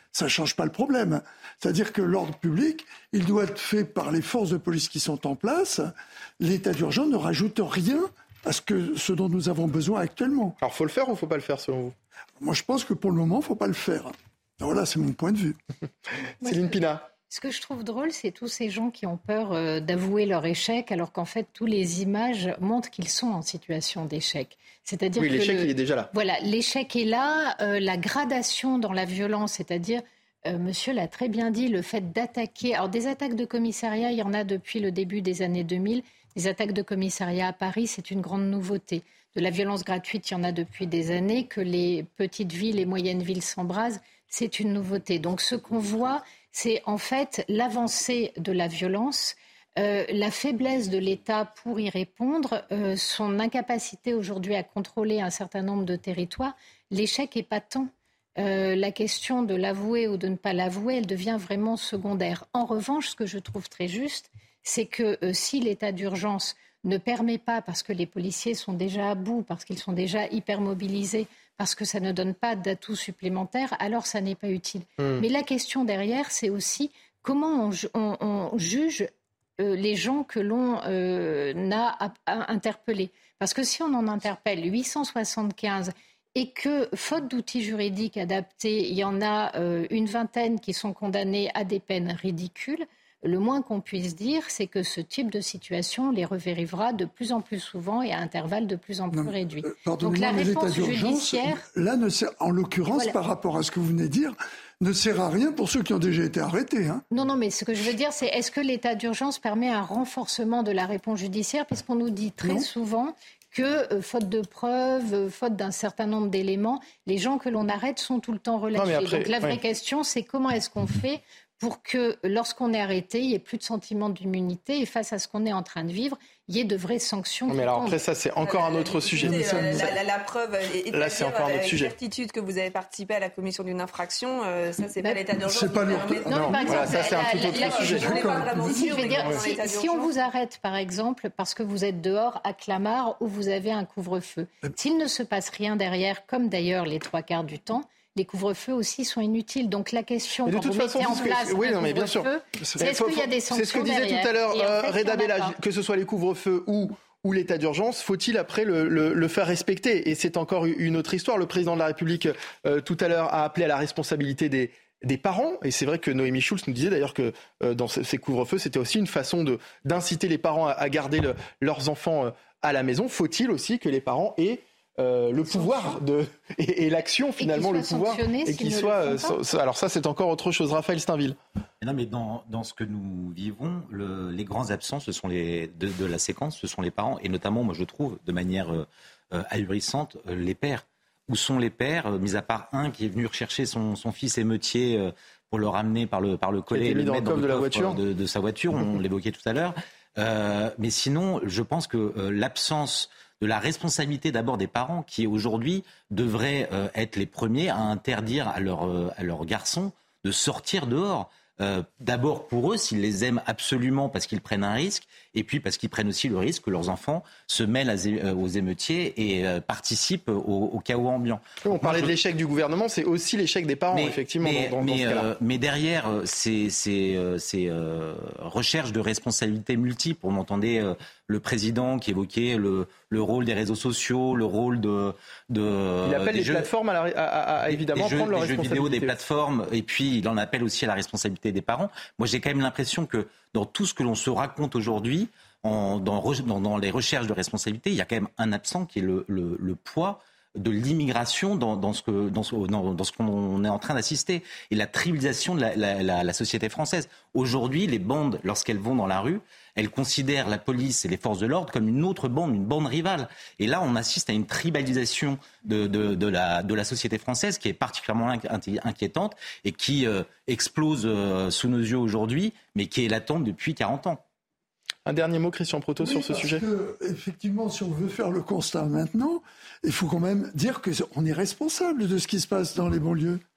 ça ne change pas le problème. C'est-à-dire que l'ordre public, il doit être fait par les forces de police qui sont en place. L'état d'urgence ne rajoute rien à ce, que, ce dont nous avons besoin actuellement. Alors, il faut le faire ou il ne faut pas le faire, selon vous ? Moi, je pense que pour le moment, il ne faut pas le faire. Voilà, c'est mon point de vue. Céline Pina. Ce que je trouve drôle, c'est tous ces gens qui ont peur euh, d'avouer leur échec, alors qu'en fait, toutes les images montrent qu'ils sont en situation d'échec. C'est-à-dire oui, que l'échec, le... il est déjà là. Voilà, l'échec est là, euh, la gradation dans la violence, c'est-à-dire, euh, monsieur l'a très bien dit, le fait d'attaquer... Alors, des attaques de commissariat, il y en a depuis le début des années deux mille. Les attaques de commissariat à Paris, c'est une grande nouveauté. De la violence gratuite, il y en a depuis des années. Que les petites villes et moyennes villes s'embrasent, c'est une nouveauté. Donc, ce qu'on voit... c'est en fait l'avancée de la violence, euh, la faiblesse de l'État pour y répondre, euh, son incapacité aujourd'hui à contrôler un certain nombre de territoires. L'échec est patent. Euh, la question de l'avouer ou de ne pas l'avouer, elle devient vraiment secondaire. En revanche, ce que je trouve très juste, c'est que euh, si l'état d'urgence ne permet pas, parce que les policiers sont déjà à bout, parce qu'ils sont déjà hyper mobilisés, parce que ça ne donne pas d'atouts supplémentaires, alors ça n'est pas utile. Mmh. Mais la question derrière, c'est aussi comment on, on, on juge euh, les gens que l'on euh, a, a interpellés. Parce que si on en interpelle huit cent soixante-quinze et que, faute d'outils juridiques adaptés, il y en a euh, une vingtaine qui sont condamnés à des peines ridicules, le moins qu'on puisse dire, c'est que ce type de situation les revérivera de plus en plus souvent et à intervalles de plus en plus non, réduits. Euh, Donc la réponse judiciaire... Là, ne sert, en l'occurrence, voilà. Par rapport à ce que vous venez de dire, ne sert à rien pour ceux qui ont déjà été arrêtés. Hein. Non, non, mais ce que je veux dire, c'est est-ce que l'état d'urgence permet un renforcement de la réponse judiciaire ? Puisqu'on nous dit très non. souvent que, euh, faute de preuves, euh, faute d'un certain nombre d'éléments, les gens que l'on arrête sont tout le temps relâchés. Non, après, Donc la vraie ouais. question, c'est comment est-ce qu'on fait pour que, lorsqu'on est arrêté, il n'y ait plus de sentiment d'immunité et face à ce qu'on est en train de vivre, il y ait de vraies sanctions. Non, mais alors après, ça, c'est encore un autre sujet. Euh, la, la, la preuve est Là, c'est encore un autre sujet. La certitude que vous avez participé à la commission d'une infraction, euh, ça, c'est bah, pas l'état d'urgence. C'est pas lourd. Non, non, par exemple, voilà, ça, c'est un tout autre la, sujet. La, la, pas vraiment si, sûr, dire, si, si on vous arrête, par exemple, parce que vous êtes dehors à Clamart où vous avez un couvre-feu, s'il ne se passe rien derrière, comme d'ailleurs les trois quarts du temps, les couvre-feux aussi sont inutiles. Donc la question, mais de quand toute vous façon, mettez en place que, oui, un non, mais bien sûr. c'est est-ce qu'il y a des sanctions C'est ce que disait derrière, tout à l'heure euh, en fait, Reda Bellage, que ce soit les couvre-feux ou, ou l'état d'urgence, faut-il après le, le, le faire respecter ? Et c'est encore une autre histoire. Le président de la République, euh, tout à l'heure, a appelé à la responsabilité des, des parents. Et c'est vrai que Noémie Schulz nous disait d'ailleurs que euh, dans ces couvre-feux, c'était aussi une façon de, d'inciter les parents à, à garder le, leurs enfants euh, à la maison. Faut-il aussi que les parents aient Euh, le pouvoir de, et, et l'action finalement, et le pouvoir, et qu'il soit. Euh, so, alors ça, c'est encore autre chose. Raphaël Steinville. Non, mais dans, dans ce que nous vivons, le, les grands absents, ce sont les de, de la séquence, ce sont les parents, et notamment, moi, je trouve, de manière euh, ahurissante, euh, les pères. Où sont les pères, euh, mis à part un qui est venu rechercher son, son fils émeutier euh, pour le ramener par le par le collet, et le mettre dans le coffre de la voiture de, de sa voiture. On l'évoquait tout à l'heure. Euh, mais sinon, je pense que euh, l'absence de la responsabilité d'abord des parents qui aujourd'hui devraient euh, être les premiers à interdire à leurs euh, à leurs garçons de sortir dehors. Euh, d'abord pour eux, s'ils les aiment absolument parce qu'ils prennent un risque, et puis parce qu'ils prennent aussi le risque que leurs enfants se mêlent à, aux émeutiers et euh, participent au, au chaos ambiant. On parlait Moi, je... de l'échec du gouvernement, c'est aussi l'échec des parents, mais, effectivement. Mais, dans, dans, mais, dans ce euh, mais derrière euh, ces, ces, euh, ces euh, recherches de responsabilités multiples, on entendait euh, le président qui évoquait le, le rôle des réseaux sociaux, le rôle de... de il appelle les jeux, plateformes à, la, à, à, à évidemment des prendre jeux, leur des responsabilité. jeux vidéo, des plateformes, et puis il en appelle aussi à la responsabilité des parents. Moi, j'ai quand même l'impression que dans tout ce que l'on se raconte aujourd'hui, en, dans, dans, dans les recherches de responsabilité, il y a quand même un absent qui est le, le, le poids de l'immigration dans, dans, ce que, dans, ce, dans, dans ce qu'on est en train d'assister et la tribalisation de la, la, la, la société française. Aujourd'hui, les bandes, lorsqu'elles vont dans la rue, elles considèrent la police et les forces de l'ordre comme une autre bande, une bande rivale. Et là, on assiste à une tribalisation de, de, de, la, de la société française qui est particulièrement inquiétante et qui euh, explose euh, sous nos yeux aujourd'hui, mais qui est latente depuis quarante ans. Un dernier mot, Christian Proto, oui, sur ce parce sujet. Que, effectivement, si on veut faire le constat maintenant, il faut quand même dire qu'on est responsable de ce qui se passe dans les banlieues.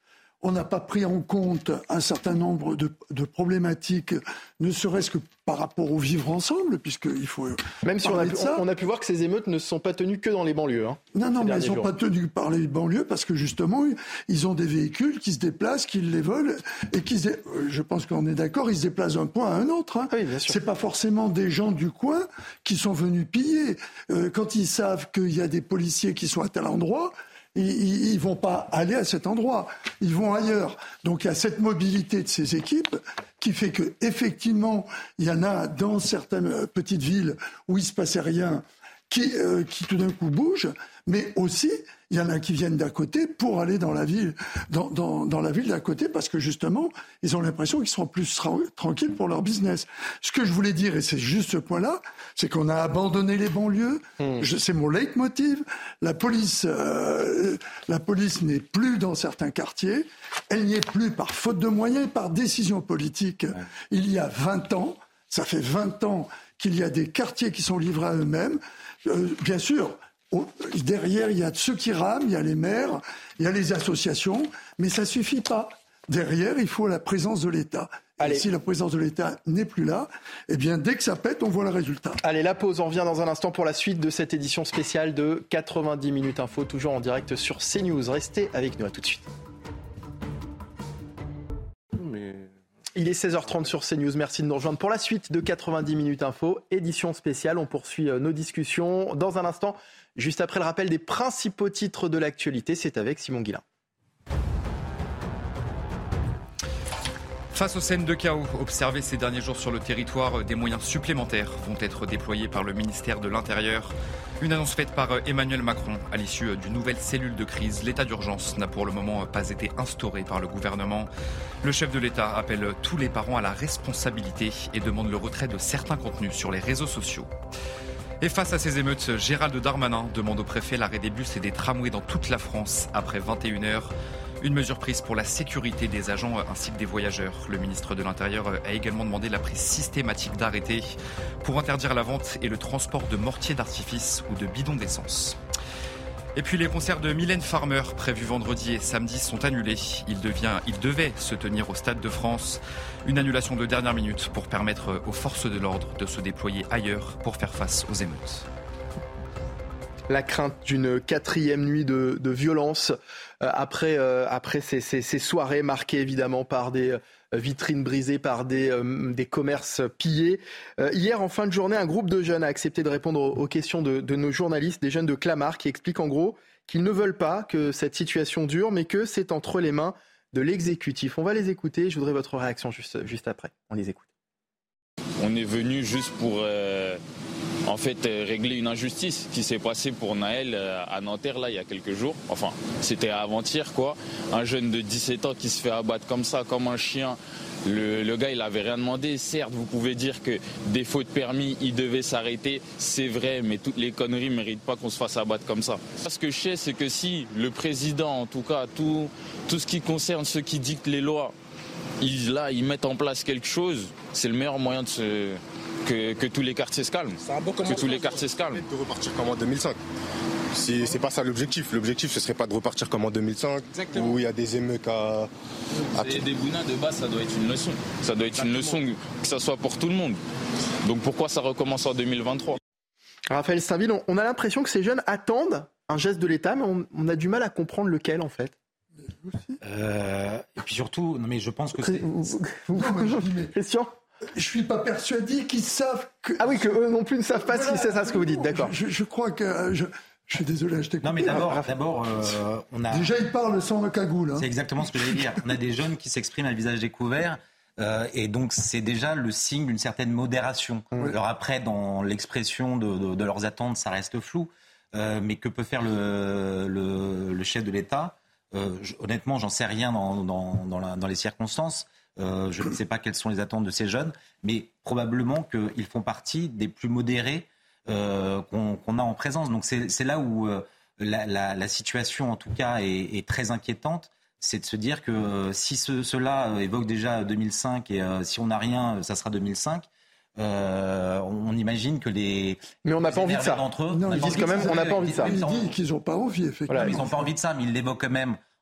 on n'a pas pris en compte un certain nombre de, de problématiques, ne serait-ce que par rapport au vivre ensemble, puisqu'il faut Même si on a, pu, ça. on a pu voir que ces émeutes ne se sont pas tenues que dans les banlieues. Hein, non, non, mais elles ne sont jours. pas tenues par les banlieues parce que justement, ils ont des véhicules qui se déplacent, qui les volent et qui se dé... Je pense qu'on est d'accord, ils se déplacent d'un point à un autre. Hein. Oui, bien sûr. C'est pas forcément des gens du coin qui sont venus piller. Euh, quand ils savent qu'il y a des policiers qui sont à tel endroit, ils ne vont pas aller à cet endroit, ils vont ailleurs. Donc il y a cette mobilité de ces équipes qui fait que effectivement, il y en a dans certaines petites villes où il ne se passait rien, qui, euh, qui tout d'un coup bougent, mais aussi il y en a qui viennent d'à côté pour aller dans la ville, dans, dans, dans la ville d'à côté, parce que justement, ils ont l'impression qu'ils seront plus tra- tranquilles pour leur business. Ce que je voulais dire, et c'est juste ce point-là, c'est qu'on a abandonné les banlieues. Mmh. Je, c'est mon leitmotiv. La police, euh, la police n'est plus dans certains quartiers. Elle n'y est plus par faute de moyens, par décision politique. Ouais. Il y a vingt ans, ça fait vingt ans qu'il y a des quartiers qui sont livrés à eux-mêmes. Euh, bien sûr, derrière, il y a ceux qui rament, il y a les maires, il y a les associations, mais ça ne suffit pas. Derrière, il faut la présence de l'État. Et si la présence de l'État n'est plus là, eh bien, dès que ça pète, on voit le résultat. Allez, la pause, on revient dans un instant pour la suite de cette édition spéciale de quatre-vingt-dix minutes info, toujours en direct sur CNews. Restez avec nous, à tout de suite. Mais... Il est seize heures trente sur CNews, merci de nous rejoindre pour la suite de quatre-vingt-dix minutes info, édition spéciale. On poursuit nos discussions dans un instant, juste après le rappel des principaux titres de l'actualité. C'est avec Simon Guillain. Face aux scènes de chaos observées ces derniers jours sur le territoire, des moyens supplémentaires vont être déployés par le ministère de l'Intérieur. Une annonce faite par Emmanuel Macron à l'issue d'une nouvelle cellule de crise. L'état d'urgence n'a pour le moment pas été instauré par le gouvernement. Le chef de l'État appelle tous les parents à la responsabilité et demande le retrait de certains contenus sur les réseaux sociaux. Et face à ces émeutes, Gérald Darmanin demande au préfet l'arrêt des bus et des tramways dans toute la France après vingt et une heures. Une mesure prise pour la sécurité des agents ainsi que des voyageurs. Le ministre de l'Intérieur a également demandé la prise systématique d'arrêtés pour interdire la vente et le transport de mortiers d'artifice ou de bidons d'essence. Et puis les concerts de Mylène Farmer prévus vendredi et samedi sont annulés. Il, devient, il devait se tenir au Stade de France. Une annulation de dernière minute pour permettre aux forces de l'ordre de se déployer ailleurs pour faire face aux émeutes. La crainte d'une quatrième nuit de, de violence euh, après, euh, après ces, ces, ces soirées marquées évidemment par des euh, vitrines brisées, par des, euh, des commerces pillés. Euh, hier, en fin de journée, un groupe de jeunes a accepté de répondre aux, aux questions de, de nos journalistes, des jeunes de Clamart, qui expliquent en gros qu'ils ne veulent pas que cette situation dure, mais que c'est entre les mains de l'exécutif. On va les écouter, je voudrais votre réaction juste, juste après. On les écoute. On est venu juste pour... Euh... En fait, euh, régler une injustice qui s'est passée pour Naël euh, à Nanterre là il y a quelques jours. Enfin, c'était avant-hier quoi. Un jeune de dix-sept ans qui se fait abattre comme ça, comme un chien. Le, le gars, il avait rien demandé. Certes, vous pouvez dire que défaut de permis, il devait s'arrêter. C'est vrai, mais toutes les conneries ne méritent pas qu'on se fasse abattre comme ça. Ce que je sais, c'est que si le président, en tout cas, tout, tout ce qui concerne ceux qui dictent les lois, ils, là, ils mettent en place quelque chose, c'est le meilleur moyen de se... Que, que tous les quartiers se calment. C'est un bon que tous les quartiers se calment. De repartir comme en deux mille cinq. C'est, c'est pas ça l'objectif. L'objectif, ce serait pas de repartir comme en deux mille cinq, exactement, où il y a des émeutes à... à... Et des bounins de base, ça doit être une leçon. Ça doit être exactement. Une leçon, que ça soit pour tout le monde. Donc pourquoi ça recommence en deux mille vingt-trois? Raphaël Stainville, on, on a l'impression que ces jeunes attendent un geste de l'État, mais on, on a du mal à comprendre lequel en fait. Euh, et puis surtout, non mais je pense que c'est... Non, mais je dis, mais... Christian, je suis pas persuadé qu'ils savent que... Ah oui, qu'eux non plus ne savent pas voilà, si c'est ça ce que vous dites, d'accord. Je, je crois que... Je, je suis désolé, je t'écoute. Non mais d'abord, d'abord euh, on a... Déjà, ils parlent sans le cagoule. Hein. C'est exactement ce que j'allais dire. On a des jeunes qui s'expriment à le visage découvert. Euh, et donc, c'est déjà le signe d'une certaine modération. Oui. Alors après, dans l'expression de, de, de leurs attentes, ça reste flou. Euh, mais que peut faire le, le, le chef de l'État? euh, je, Honnêtement, j'en sais rien dans, dans, dans, la, dans les circonstances. Euh, je ne sais pas quelles sont les attentes de ces jeunes, mais probablement qu'ils font partie des plus modérés euh, qu'on, qu'on a en présence. Donc c'est, c'est là où euh, la, la, la situation, en tout cas, est, est très inquiétante. C'est de se dire que euh, si ce, cela évoque déjà deux mille cinq et euh, si on n'a rien, ça sera deux mille cinq. Euh, on imagine que les... Mais on n'a pas envie de ça. Eux, non, ils disent quand même on n'a pas envie de ça. Ils disent qu'ils n'ont pas envie, effectivement. Voilà, ils n'ont pas envie de ça, mais ils l'évoquent quand même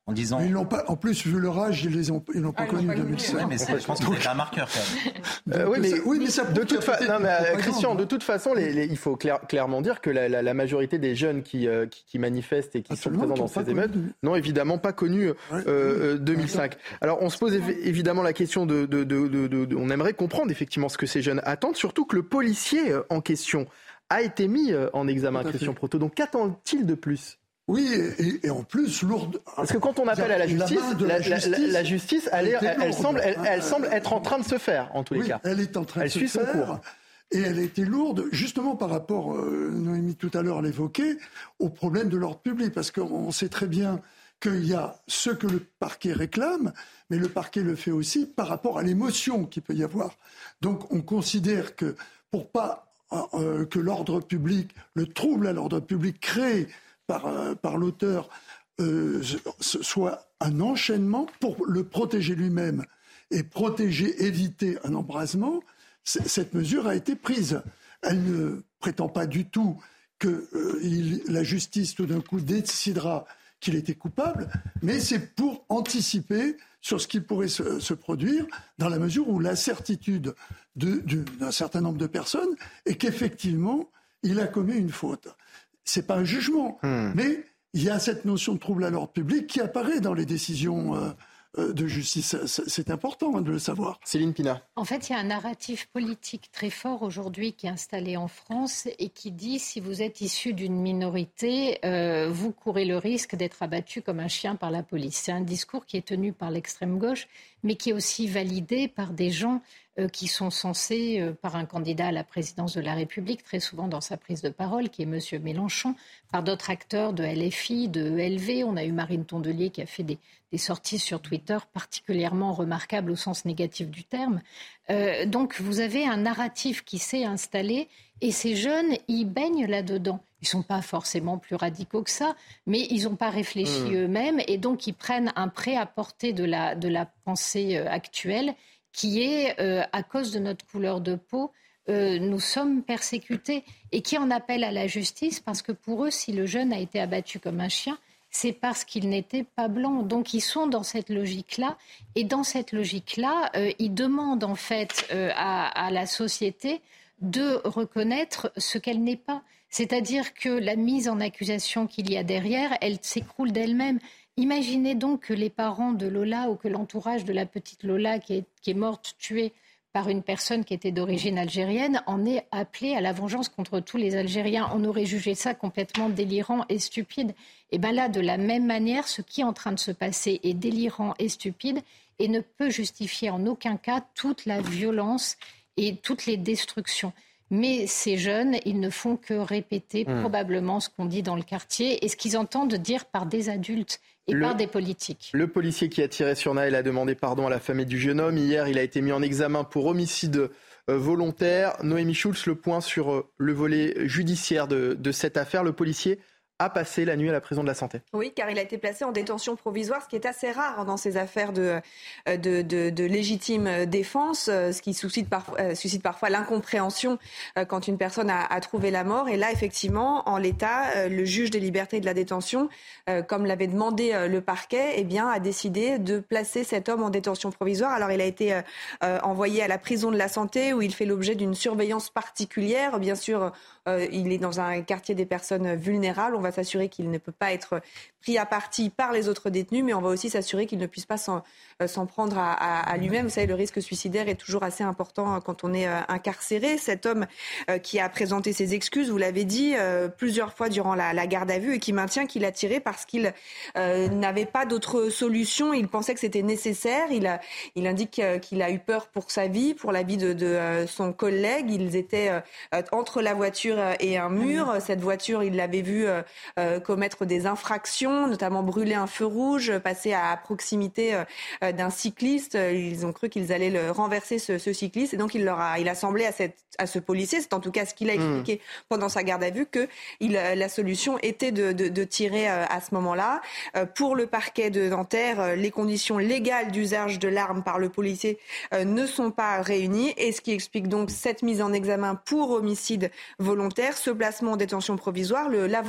en disant... Ils l'ont pas, en plus, vu leur âge, ils ne l'ont pas ah, connu en deux mille cinq. Oui, mais c'est, je pense que c'est un marqueur quand même. Euh, oui, mais, oui, mais ça de toute fa- non, mais, euh, Christian, de toute façon, les, les, il faut clair, clairement dire que la, la, la majorité des jeunes qui, euh, qui, qui manifestent et qui Absolument, sont présents dans ces émeutes n'ont évidemment pas connu euh, ouais, euh, deux mille cinq. Alors, on se pose évi- évidemment la question de, de, de, de, de, de... On aimerait comprendre effectivement ce que ces jeunes attendent, surtout que le policier en question a été mis en examen, Christian Proto. Donc, qu'attend-il de plus ? Oui, et, et en plus, lourde. Parce que quand on appelle à la justice, la, la, justice, la, la justice elle, est, elle, elle, semble, elle, elle semble être en train de se faire, en tous les oui, cas. Elle est en train elle de se suit faire. Son cours. Et elle a été lourde, justement par rapport, euh, Noémie tout à l'heure l'évoquait, au problème de l'ordre public. Parce qu'on sait très bien qu'il y a ce que le parquet réclame, mais le parquet le fait aussi par rapport à l'émotion qu'il peut y avoir. Donc on considère que pour pas euh, que l'ordre public, le trouble à l'ordre public créé par, euh, par l'auteur euh, soit un enchaînement pour le protéger lui-même et protéger, éviter un embrasement, c- cette mesure a été prise. Elle ne prétend pas du tout que euh, il, la justice tout d'un coup décidera qu'il était coupable, mais c'est pour anticiper sur ce qui pourrait se, se produire dans la mesure où la certitude de, de, d'un certain nombre de personnes est qu'effectivement il a commis une faute. C'est pas un jugement, mmh. mais il y a cette notion de trouble à l'ordre public qui apparaît dans les décisions euh, euh, de justice. C'est, c'est important hein, de le savoir. Céline Pina. En fait, il y a un narratif politique très fort aujourd'hui qui est installé en France et qui dit si vous êtes issu d'une minorité, euh, vous courez le risque d'être abattu comme un chien par la police. C'est un discours qui est tenu par l'extrême gauche, mais qui est aussi validé par des gens euh, qui sont censés, euh, par un candidat à la présidence de la République, très souvent dans sa prise de parole, qui est M. Mélenchon, par d'autres acteurs de L F I, de E L V. On a eu Marine Tondelier qui a fait des, des sorties sur Twitter particulièrement remarquables au sens négatif du terme. Euh, donc vous avez un narratif qui s'est installé et ces jeunes, ils baignent là-dedans. Ils ne sont pas forcément plus radicaux que ça, mais ils n'ont pas réfléchi mmh. eux-mêmes et donc ils prennent un prêt-à-porter de la, de la pensée euh, actuelle qui est, euh, à cause de notre couleur de peau, euh, nous sommes persécutés et qui en appellent à la justice parce que pour eux, si le jeune a été abattu comme un chien, c'est parce qu'il n'était pas blanc. Donc ils sont dans cette logique-là et dans cette logique-là, euh, ils demandent en fait euh, à, à la société de reconnaître ce qu'elle n'est pas. C'est-à-dire que la mise en accusation qu'il y a derrière, elle s'écroule d'elle-même. Imaginez donc que les parents de Lola ou que l'entourage de la petite Lola qui est, qui est morte, tuée par une personne qui était d'origine algérienne, en ait appelé à la vengeance contre tous les Algériens. On aurait jugé ça complètement délirant et stupide. Et bien là, de la même manière, ce qui est en train de se passer est délirant et stupide et ne peut justifier en aucun cas toute la violence et toutes les destructions. Mais ces jeunes, ils ne font que répéter mmh. probablement ce qu'on dit dans le quartier et ce qu'ils entendent dire par des adultes et le, par des politiques. Le policier qui a tiré sur Naël a demandé pardon à la famille du jeune homme. Hier, il a été mis en examen pour homicide euh, volontaire. Noémie Schulz, le point sur euh, le volet judiciaire de, de cette affaire. Le policier a passé la nuit à la prison de la Santé. Oui, car il a été placé en détention provisoire, ce qui est assez rare dans ces affaires de, de, de, de légitime défense, ce qui suscite parfois, suscite parfois l'incompréhension quand une personne a, a trouvé la mort. Et là, effectivement, en l'état, le juge des libertés et de la détention, comme l'avait demandé le parquet, eh bien, a décidé de placer cet homme en détention provisoire. Alors, il a été euh, envoyé à la prison de la Santé, où il fait l'objet d'une surveillance particulière. Bien sûr, euh, il est dans un quartier des personnes vulnérables. On va s'assurer qu'il ne peut pas être pris à partie par les autres détenus, mais on va aussi s'assurer qu'il ne puisse pas s'en, euh, s'en prendre à, à, à lui-même. Vous savez, le risque suicidaire est toujours assez important quand on est euh, incarcéré. Cet homme euh, qui a présenté ses excuses, vous l'avez dit, euh, plusieurs fois durant la, la garde à vue et qui maintient qu'il a tiré parce qu'il euh, n'avait pas d'autre solution. Il pensait que c'était nécessaire. Il, a, il indique euh, qu'il a eu peur pour sa vie, pour la vie de, de euh, son collègue. Ils étaient euh, entre la voiture et un mur. Cette voiture, il l'avait vue euh, Euh, commettre des infractions, notamment brûler un feu rouge, passer à proximité euh, d'un cycliste. Ils ont cru qu'ils allaient le renverser, ce, ce cycliste, et donc il leur a, il a semblé à, cette, à ce policier, c'est en tout cas ce qu'il a expliqué mmh. pendant sa garde à vue, que il, la solution était de, de, de tirer euh, à ce moment-là. Euh, pour le parquet de Nanterre, euh, les conditions légales d'usage de l'arme par le policier euh, ne sont pas réunies, et ce qui explique donc cette mise en examen pour homicide volontaire, ce placement en détention provisoire. Le, l'avocat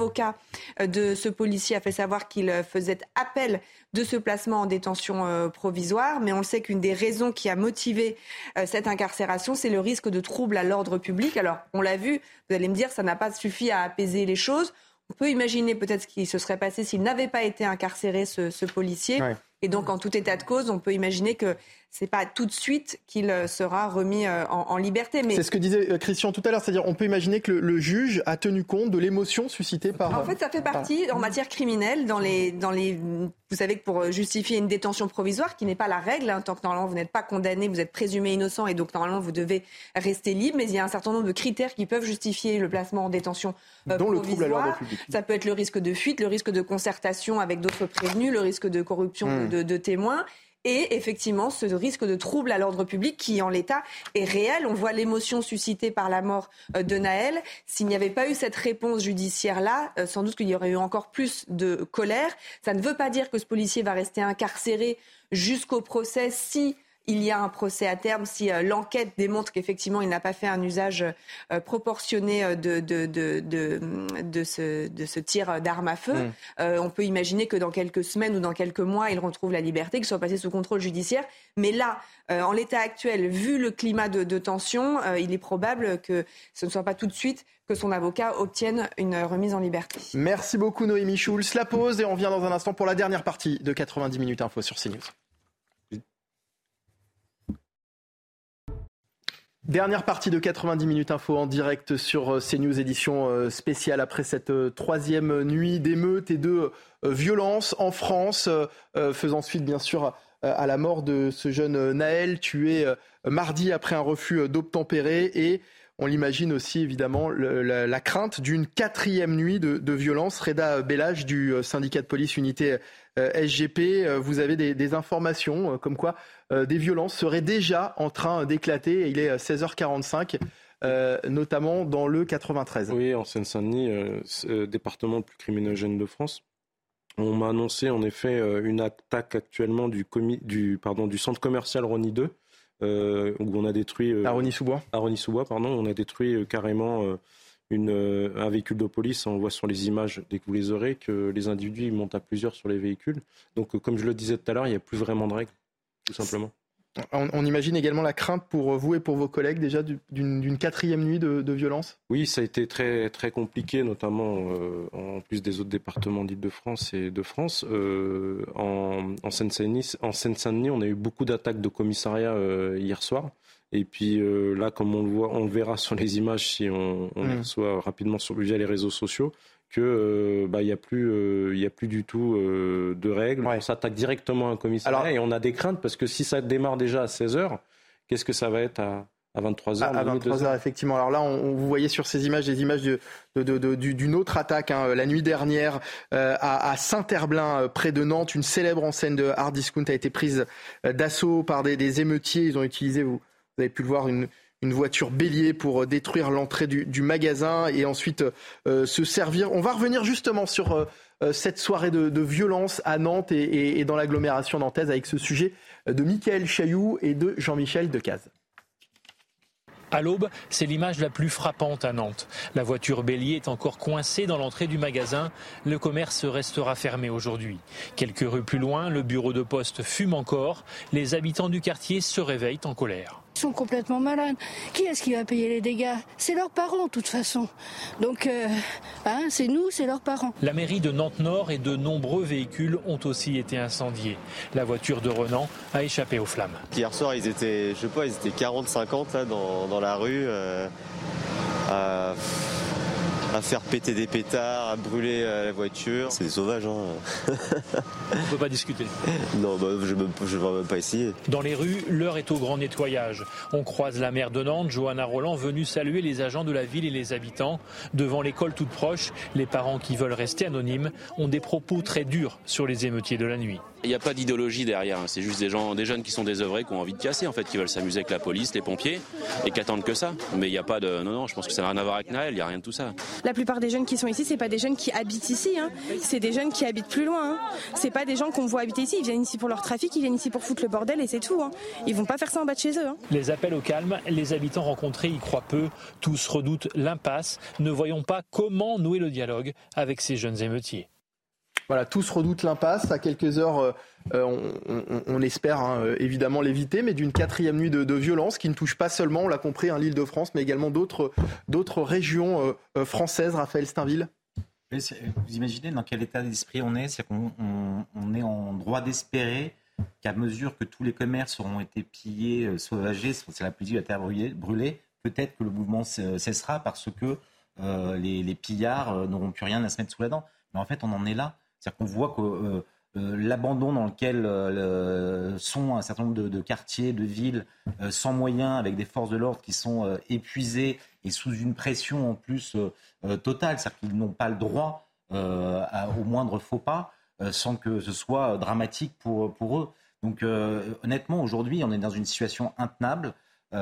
de ce policier a fait savoir qu'il faisait appel de ce placement en détention euh, provisoire. Mais on le sait qu'une des raisons qui a motivé euh, cette incarcération, c'est le risque de trouble à l'ordre public. Alors, on l'a vu, vous allez me dire, ça n'a pas suffi à apaiser les choses. On peut imaginer peut-être ce qui se serait passé s'il n'avait pas été incarcéré, ce, ce policier. Ouais. Et donc, en tout état de cause, on peut imaginer que c'est pas tout de suite qu'il sera remis en, en liberté. Mais c'est ce que disait Christian tout à l'heure, c'est-à-dire on peut imaginer que le, le juge a tenu compte de l'émotion suscitée par... En fait, ça fait partie, en matière criminelle, dans les, dans les, vous savez que pour justifier une détention provisoire, qui n'est pas la règle, hein, tant que normalement vous n'êtes pas condamné, vous êtes présumé innocent et donc normalement vous devez rester libre, mais il y a un certain nombre de critères qui peuvent justifier le placement en détention euh, dont provisoire. Le trouble à l'ordre public. Ça peut être le risque de fuite, le risque de concertation avec d'autres prévenus, le risque de corruption mmh. de, de témoins. Et effectivement, ce risque de trouble à l'ordre public qui, en l'état, est réel. On voit l'émotion suscitée par la mort de Naël. S'il n'y avait pas eu cette réponse judiciaire-là, sans doute qu'il y aurait eu encore plus de colère. Ça ne veut pas dire que ce policier va rester incarcéré jusqu'au procès si... il y a un procès à terme, si euh, l'enquête démontre qu'effectivement il n'a pas fait un usage euh, proportionné de, de, de, de, de, ce, de ce tir d'arme à feu, mmh. euh, on peut imaginer que dans quelques semaines ou dans quelques mois, il retrouve la liberté, qu'il soit passé sous contrôle judiciaire. Mais là, euh, en l'état actuel, vu le climat de, de tension, euh, il est probable que ce ne soit pas tout de suite que son avocat obtienne une remise en liberté. Merci beaucoup Noémie Schulz. La pause et on revient dans un instant pour la dernière partie de quatre-vingt-dix minutes info sur CNews. Dernière partie de quatre-vingt-dix minutes info en direct sur CNews, édition spéciale après cette troisième nuit d'émeutes et de violences en France, faisant suite bien sûr à la mort de ce jeune Naël tué mardi après un refus d'obtempérer et on l'imagine aussi évidemment le, la, la crainte d'une quatrième nuit de, de violence. Reda Bellage du syndicat de police unité euh, S G P, euh, vous avez des, des informations euh, comme quoi euh, des violences seraient déjà en train d'éclater. Il est seize heures quarante-cinq, euh, notamment dans le quatre-vingt-treize. Oui, en Seine-Saint-Denis, euh, euh, département le plus criminogène de France. On m'a annoncé en effet euh, une attaque actuellement du, comi- du, pardon, du centre commercial Rosny deux. Euh, où on a détruit euh, à Rosny-sous-Bois. À Rosny-sous-Bois, pardon, on a détruit euh, carrément euh, une, euh, un véhicule de police. On voit sur les images dès que vous les aurez que les individus ils montent à plusieurs sur les véhicules. Donc, euh, comme je le disais tout à l'heure, il n'y a plus vraiment de règles, tout simplement. On, on imagine également la crainte pour vous et pour vos collègues déjà d'une, d'une quatrième nuit de, de violence. Oui, ça a été très très compliqué, notamment euh, en plus des autres départements d'Île-de-France et de France. Euh, en, en Seine-Saint-Denis, en Seine-Saint-Denis, on a eu beaucoup d'attaques de commissariat euh, hier soir. Et puis euh, là, comme on le voit, on le verra sur les images si on, on mmh. les reçoit rapidement sur, via les réseaux sociaux, que euh, bah, y a plus euh, y a plus du tout euh, de règles. Ouais. On s'attaque directement à un commissariat. Alors, et on a des craintes parce que si ça démarre déjà à seize heures, qu'est-ce que ça va être à à vingt-trois heures, à vingt-trois heures, effectivement. Alors là, on, on, vous voyez sur ces images des images de, de, de, de, d'une autre attaque hein, la nuit dernière euh, à, à Saint-Herblain, euh, près de Nantes. Une célèbre enseigne de hard discount a été prise euh, d'assaut par des, des émeutiers. Ils ont utilisé, vous, vous avez pu le voir, une une voiture bélier pour détruire l'entrée du, du magasin et ensuite euh, se servir. On va revenir justement sur euh, cette soirée de, de violence à Nantes et, et, et dans l'agglomération nantaise avec ce sujet de Mickaël Chailloux et de Jean-Michel Decaze. À l'aube, c'est l'image la plus frappante à Nantes. La voiture bélier est encore coincée dans l'entrée du magasin. Le commerce restera fermé aujourd'hui. Quelques rues plus loin, le bureau de poste fume encore. Les habitants du quartier se réveillent en colère. Ils sont complètement malades. Qui est-ce qui va payer les dégâts ? C'est leurs parents, de toute façon. Donc, euh, hein, c'est nous, c'est leurs parents. La mairie de Nantes-Nord et de nombreux véhicules ont aussi été incendiés. La voiture de Renan a échappé aux flammes. Hier soir, ils étaient, je sais pas, ils étaient quarante cinquante là, dans, dans la rue. Euh, à, à faire péter des pétards, à brûler la voiture. C'est des sauvages. Hein. On ne peut pas discuter. Non, bah, je ne vais même pas essayer. Dans les rues, l'heure est au grand nettoyage. On croise la maire de Nantes, Johanna Roland, venue saluer les agents de la ville et les habitants. Devant l'école toute proche, les parents qui veulent rester anonymes ont des propos très durs sur les émeutiers de la nuit. Il n'y a pas d'idéologie derrière, c'est juste des gens, des jeunes qui sont désœuvrés, qui ont envie de casser, en fait, qui veulent s'amuser avec la police, les pompiers, et qui attendent que ça. Mais il n'y a pas de... Non, non, je pense que ça n'a rien à voir avec Naël, il n'y a rien de tout ça. La plupart des jeunes qui sont ici, c'est pas des jeunes qui habitent ici, hein. C'est des jeunes qui habitent plus loin. Hein. C'est pas des gens qu'on voit habiter ici, ils viennent ici pour leur trafic, ils viennent ici pour foutre le bordel et c'est tout. Hein. Ils vont pas faire ça en bas de chez eux. Hein. Les appels au calme, les habitants rencontrés y croient peu, tous redoutent l'impasse. Ne voyons pas comment nouer le dialogue avec ces jeunes émeutiers. Voilà, tous redoutent l'impasse. À quelques heures, euh, on, on, on espère hein, évidemment l'éviter, mais d'une quatrième nuit de, de violence qui ne touche pas seulement, on l'a compris, hein, l'Île-de-France, mais également d'autres, d'autres régions euh, euh, françaises. Raphaël Steinville. Vous imaginez dans quel état d'esprit on est ? C'est qu'on on, on est en droit d'espérer qu'à mesure que tous les commerces auront été pillés, euh, sauvagés, c'est la politique de la terre brûlée, peut-être que le mouvement cessera parce que euh, les, les pillards euh, n'auront plus rien à se mettre sous la dent. Mais en fait, on en est là. C'est-à-dire qu'on voit que euh, euh, l'abandon dans lequel euh, sont un certain nombre de, de quartiers, de villes, euh, sans moyens, avec des forces de l'ordre qui sont euh, épuisées et sous une pression en plus euh, euh, totale. C'est-à-dire qu'ils n'ont pas le droit euh, à, au moindre faux pas euh, sans que ce soit dramatique pour, pour eux. Donc euh, honnêtement, aujourd'hui, on est dans une situation intenable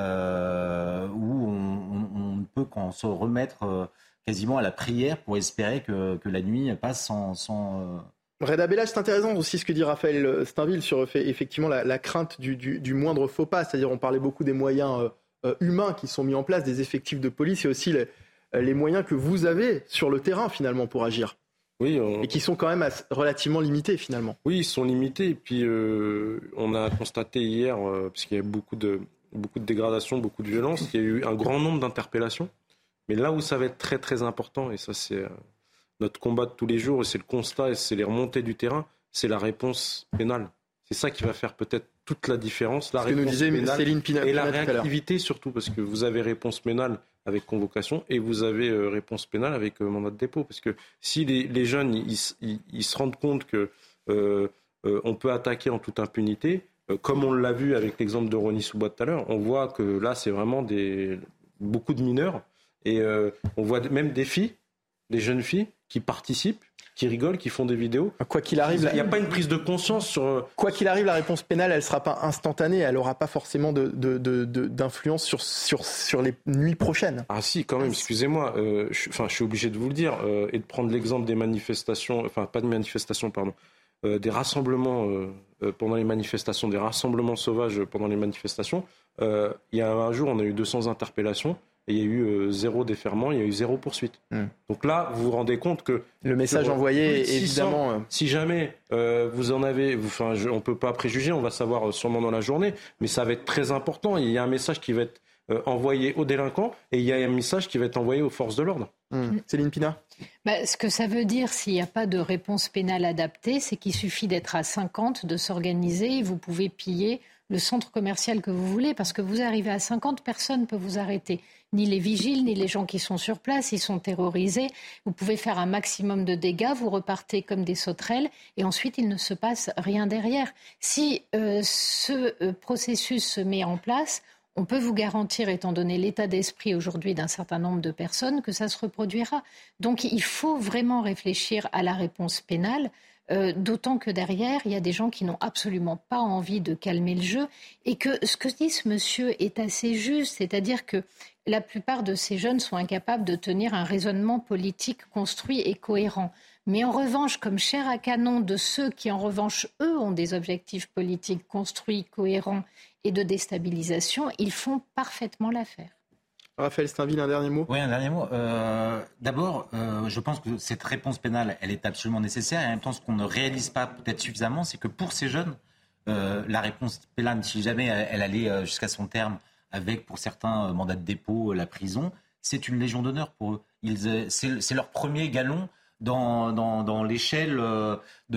euh, où on, on, on ne peut qu'en se remettre... Euh, quasiment à la prière pour espérer que, que la nuit passe sans... sans euh... Reda Bella, c'est intéressant aussi ce que dit Raphaël Steinville sur effectivement la, la crainte du, du, du moindre faux pas. C'est-à-dire on parlait beaucoup des moyens euh, humains qui sont mis en place, des effectifs de police et aussi les, les moyens que vous avez sur le terrain finalement pour agir. Oui, on... Et qui sont quand même relativement limités finalement. Oui, ils sont limités. Et puis euh, on a constaté hier, euh, parce qu'il y a beaucoup de, beaucoup de dégradation, beaucoup de violence, il y a eu un grand nombre d'interpellations. Mais là où ça va être très très important, et ça c'est notre combat de tous les jours, et c'est le constat, et c'est les remontées du terrain, c'est la réponse pénale. C'est ça qui va faire peut-être toute la différence. La Ce que nous disait pénale Céline Pina, et la réactivité surtout, parce que vous avez réponse pénale avec convocation et vous avez euh, réponse pénale avec euh, mandat de dépôt. Parce que si les, les jeunes ils, ils, ils se rendent compte que euh, euh, on peut attaquer en toute impunité, euh, comme on l'a vu avec l'exemple de Rony Soubois tout à l'heure, on voit que là c'est vraiment des, beaucoup de mineurs. Et euh, on voit même des filles, des jeunes filles qui participent, qui rigolent, qui font des vidéos. Quoi qu'il arrive, il n'y a pas une prise de conscience sur... Quoi qu'il arrive, la réponse pénale, elle ne sera pas instantanée, elle n'aura pas forcément de, de, de, de, d'influence sur, sur, sur les nuits prochaines. Ah si, quand même, excusez-moi, euh, je, enfin, je suis obligé de vous le dire, euh, et de prendre l'exemple des manifestations, enfin pas de manifestations, pardon, euh, des rassemblements euh, euh, pendant les manifestations, des rassemblements sauvages pendant les manifestations. Euh, il y a un jour, on a eu deux cents interpellations. Et il y a eu euh, zéro déferment, il y a eu zéro poursuite. Mmh. Donc là, vous vous rendez compte que... Le message sur, envoyé, six cents, évidemment... Euh... Si jamais euh, vous en avez... Enfin, je, on ne peut pas préjuger, on va savoir sûrement dans la journée, mais ça va être très important. Il y a un message qui va être euh, envoyé aux délinquants et il y a un message qui va être envoyé aux forces de l'ordre. Mmh. Céline Pina. Bah, ce que ça veut dire, s'il n'y a pas de réponse pénale adaptée, c'est qu'il suffit d'être à cinquante, de s'organiser et vous pouvez piller le centre commercial que vous voulez, parce que vous arrivez à cinquante, personne ne peut vous arrêter. Ni les vigiles, ni les gens qui sont sur place, ils sont terrorisés. Vous pouvez faire un maximum de dégâts, vous repartez comme des sauterelles, et ensuite il ne se passe rien derrière. Si euh, ce euh, processus se met en place, on peut vous garantir, étant donné l'état d'esprit aujourd'hui d'un certain nombre de personnes, que ça se reproduira. Donc il faut vraiment réfléchir à la réponse pénale. Euh, d'autant que derrière, il y a des gens qui n'ont absolument pas envie de calmer le jeu et que ce que dit ce monsieur est assez juste, c'est-à-dire que la plupart de ces jeunes sont incapables de tenir un raisonnement politique construit et cohérent. Mais en revanche, comme chair à canon de ceux qui, en revanche, eux, ont des objectifs politiques construits, cohérents et de déstabilisation, ils font parfaitement l'affaire. Raphaël Steinville, un dernier mot ? Oui, un dernier mot. Euh, d'abord, euh, je pense que cette réponse pénale, elle est absolument nécessaire. Et en même temps, ce qu'on ne réalise pas peut-être suffisamment, c'est que pour ces jeunes, euh, la réponse pénale, si jamais elle, elle allait jusqu'à son terme, avec pour certains euh, mandats de dépôt, la prison, c'est une légion d'honneur pour eux. Ils, c'est, c'est leur premier galon dans, dans, dans l'échelle de,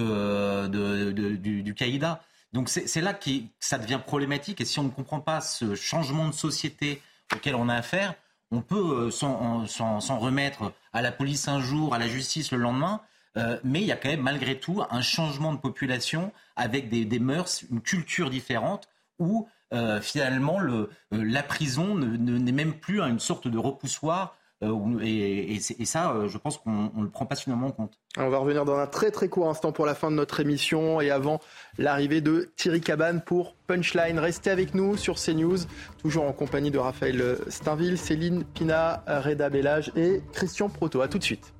de, de, de, du, du caïda. Donc c'est, c'est là que ça devient problématique. Et si on ne comprend pas ce changement de société auquel on a affaire, on peut s'en, s'en, s'en remettre à la police un jour, à la justice le lendemain, euh, mais il y a quand même malgré tout un changement de population avec des, des mœurs, une culture différente où euh, finalement le, euh, la prison ne, ne, n'est même plus une sorte de repoussoir Euh, et, et, et ça, euh, je pense qu'on ne le prend pas suffisamment en compte. On va revenir dans un très très court instant pour la fin de notre émission et avant l'arrivée de Thierry Cabane pour Punchline. Restez avec nous sur CNews, toujours en compagnie de Raphaël Steinville, Céline Pina, Reda Bellage et Christian Proto. À tout de suite.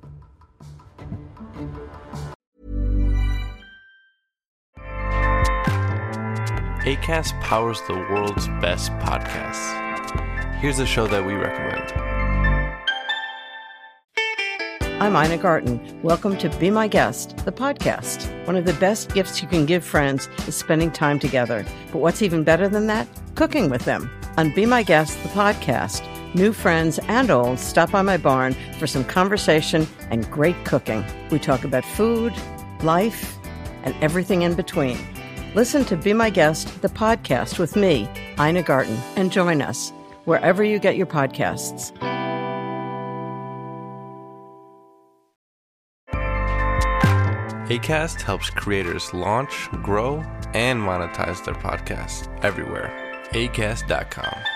Acast powers the world's best podcasts. Here's a show that we recommend. I'm Ina Garten. Welcome to Be My Guest, the podcast. One of the best gifts you can give friends is spending time together. But what's even better than that? Cooking with them. On Be My Guest, the podcast, new friends and old stop by my barn for some conversation and great cooking. We talk about food, life, and everything in between. Listen to Be My Guest, the podcast with me, Ina Garten, and join us wherever you get your podcasts. Acast helps creators launch, grow, and monetize their podcasts everywhere. acast dot com.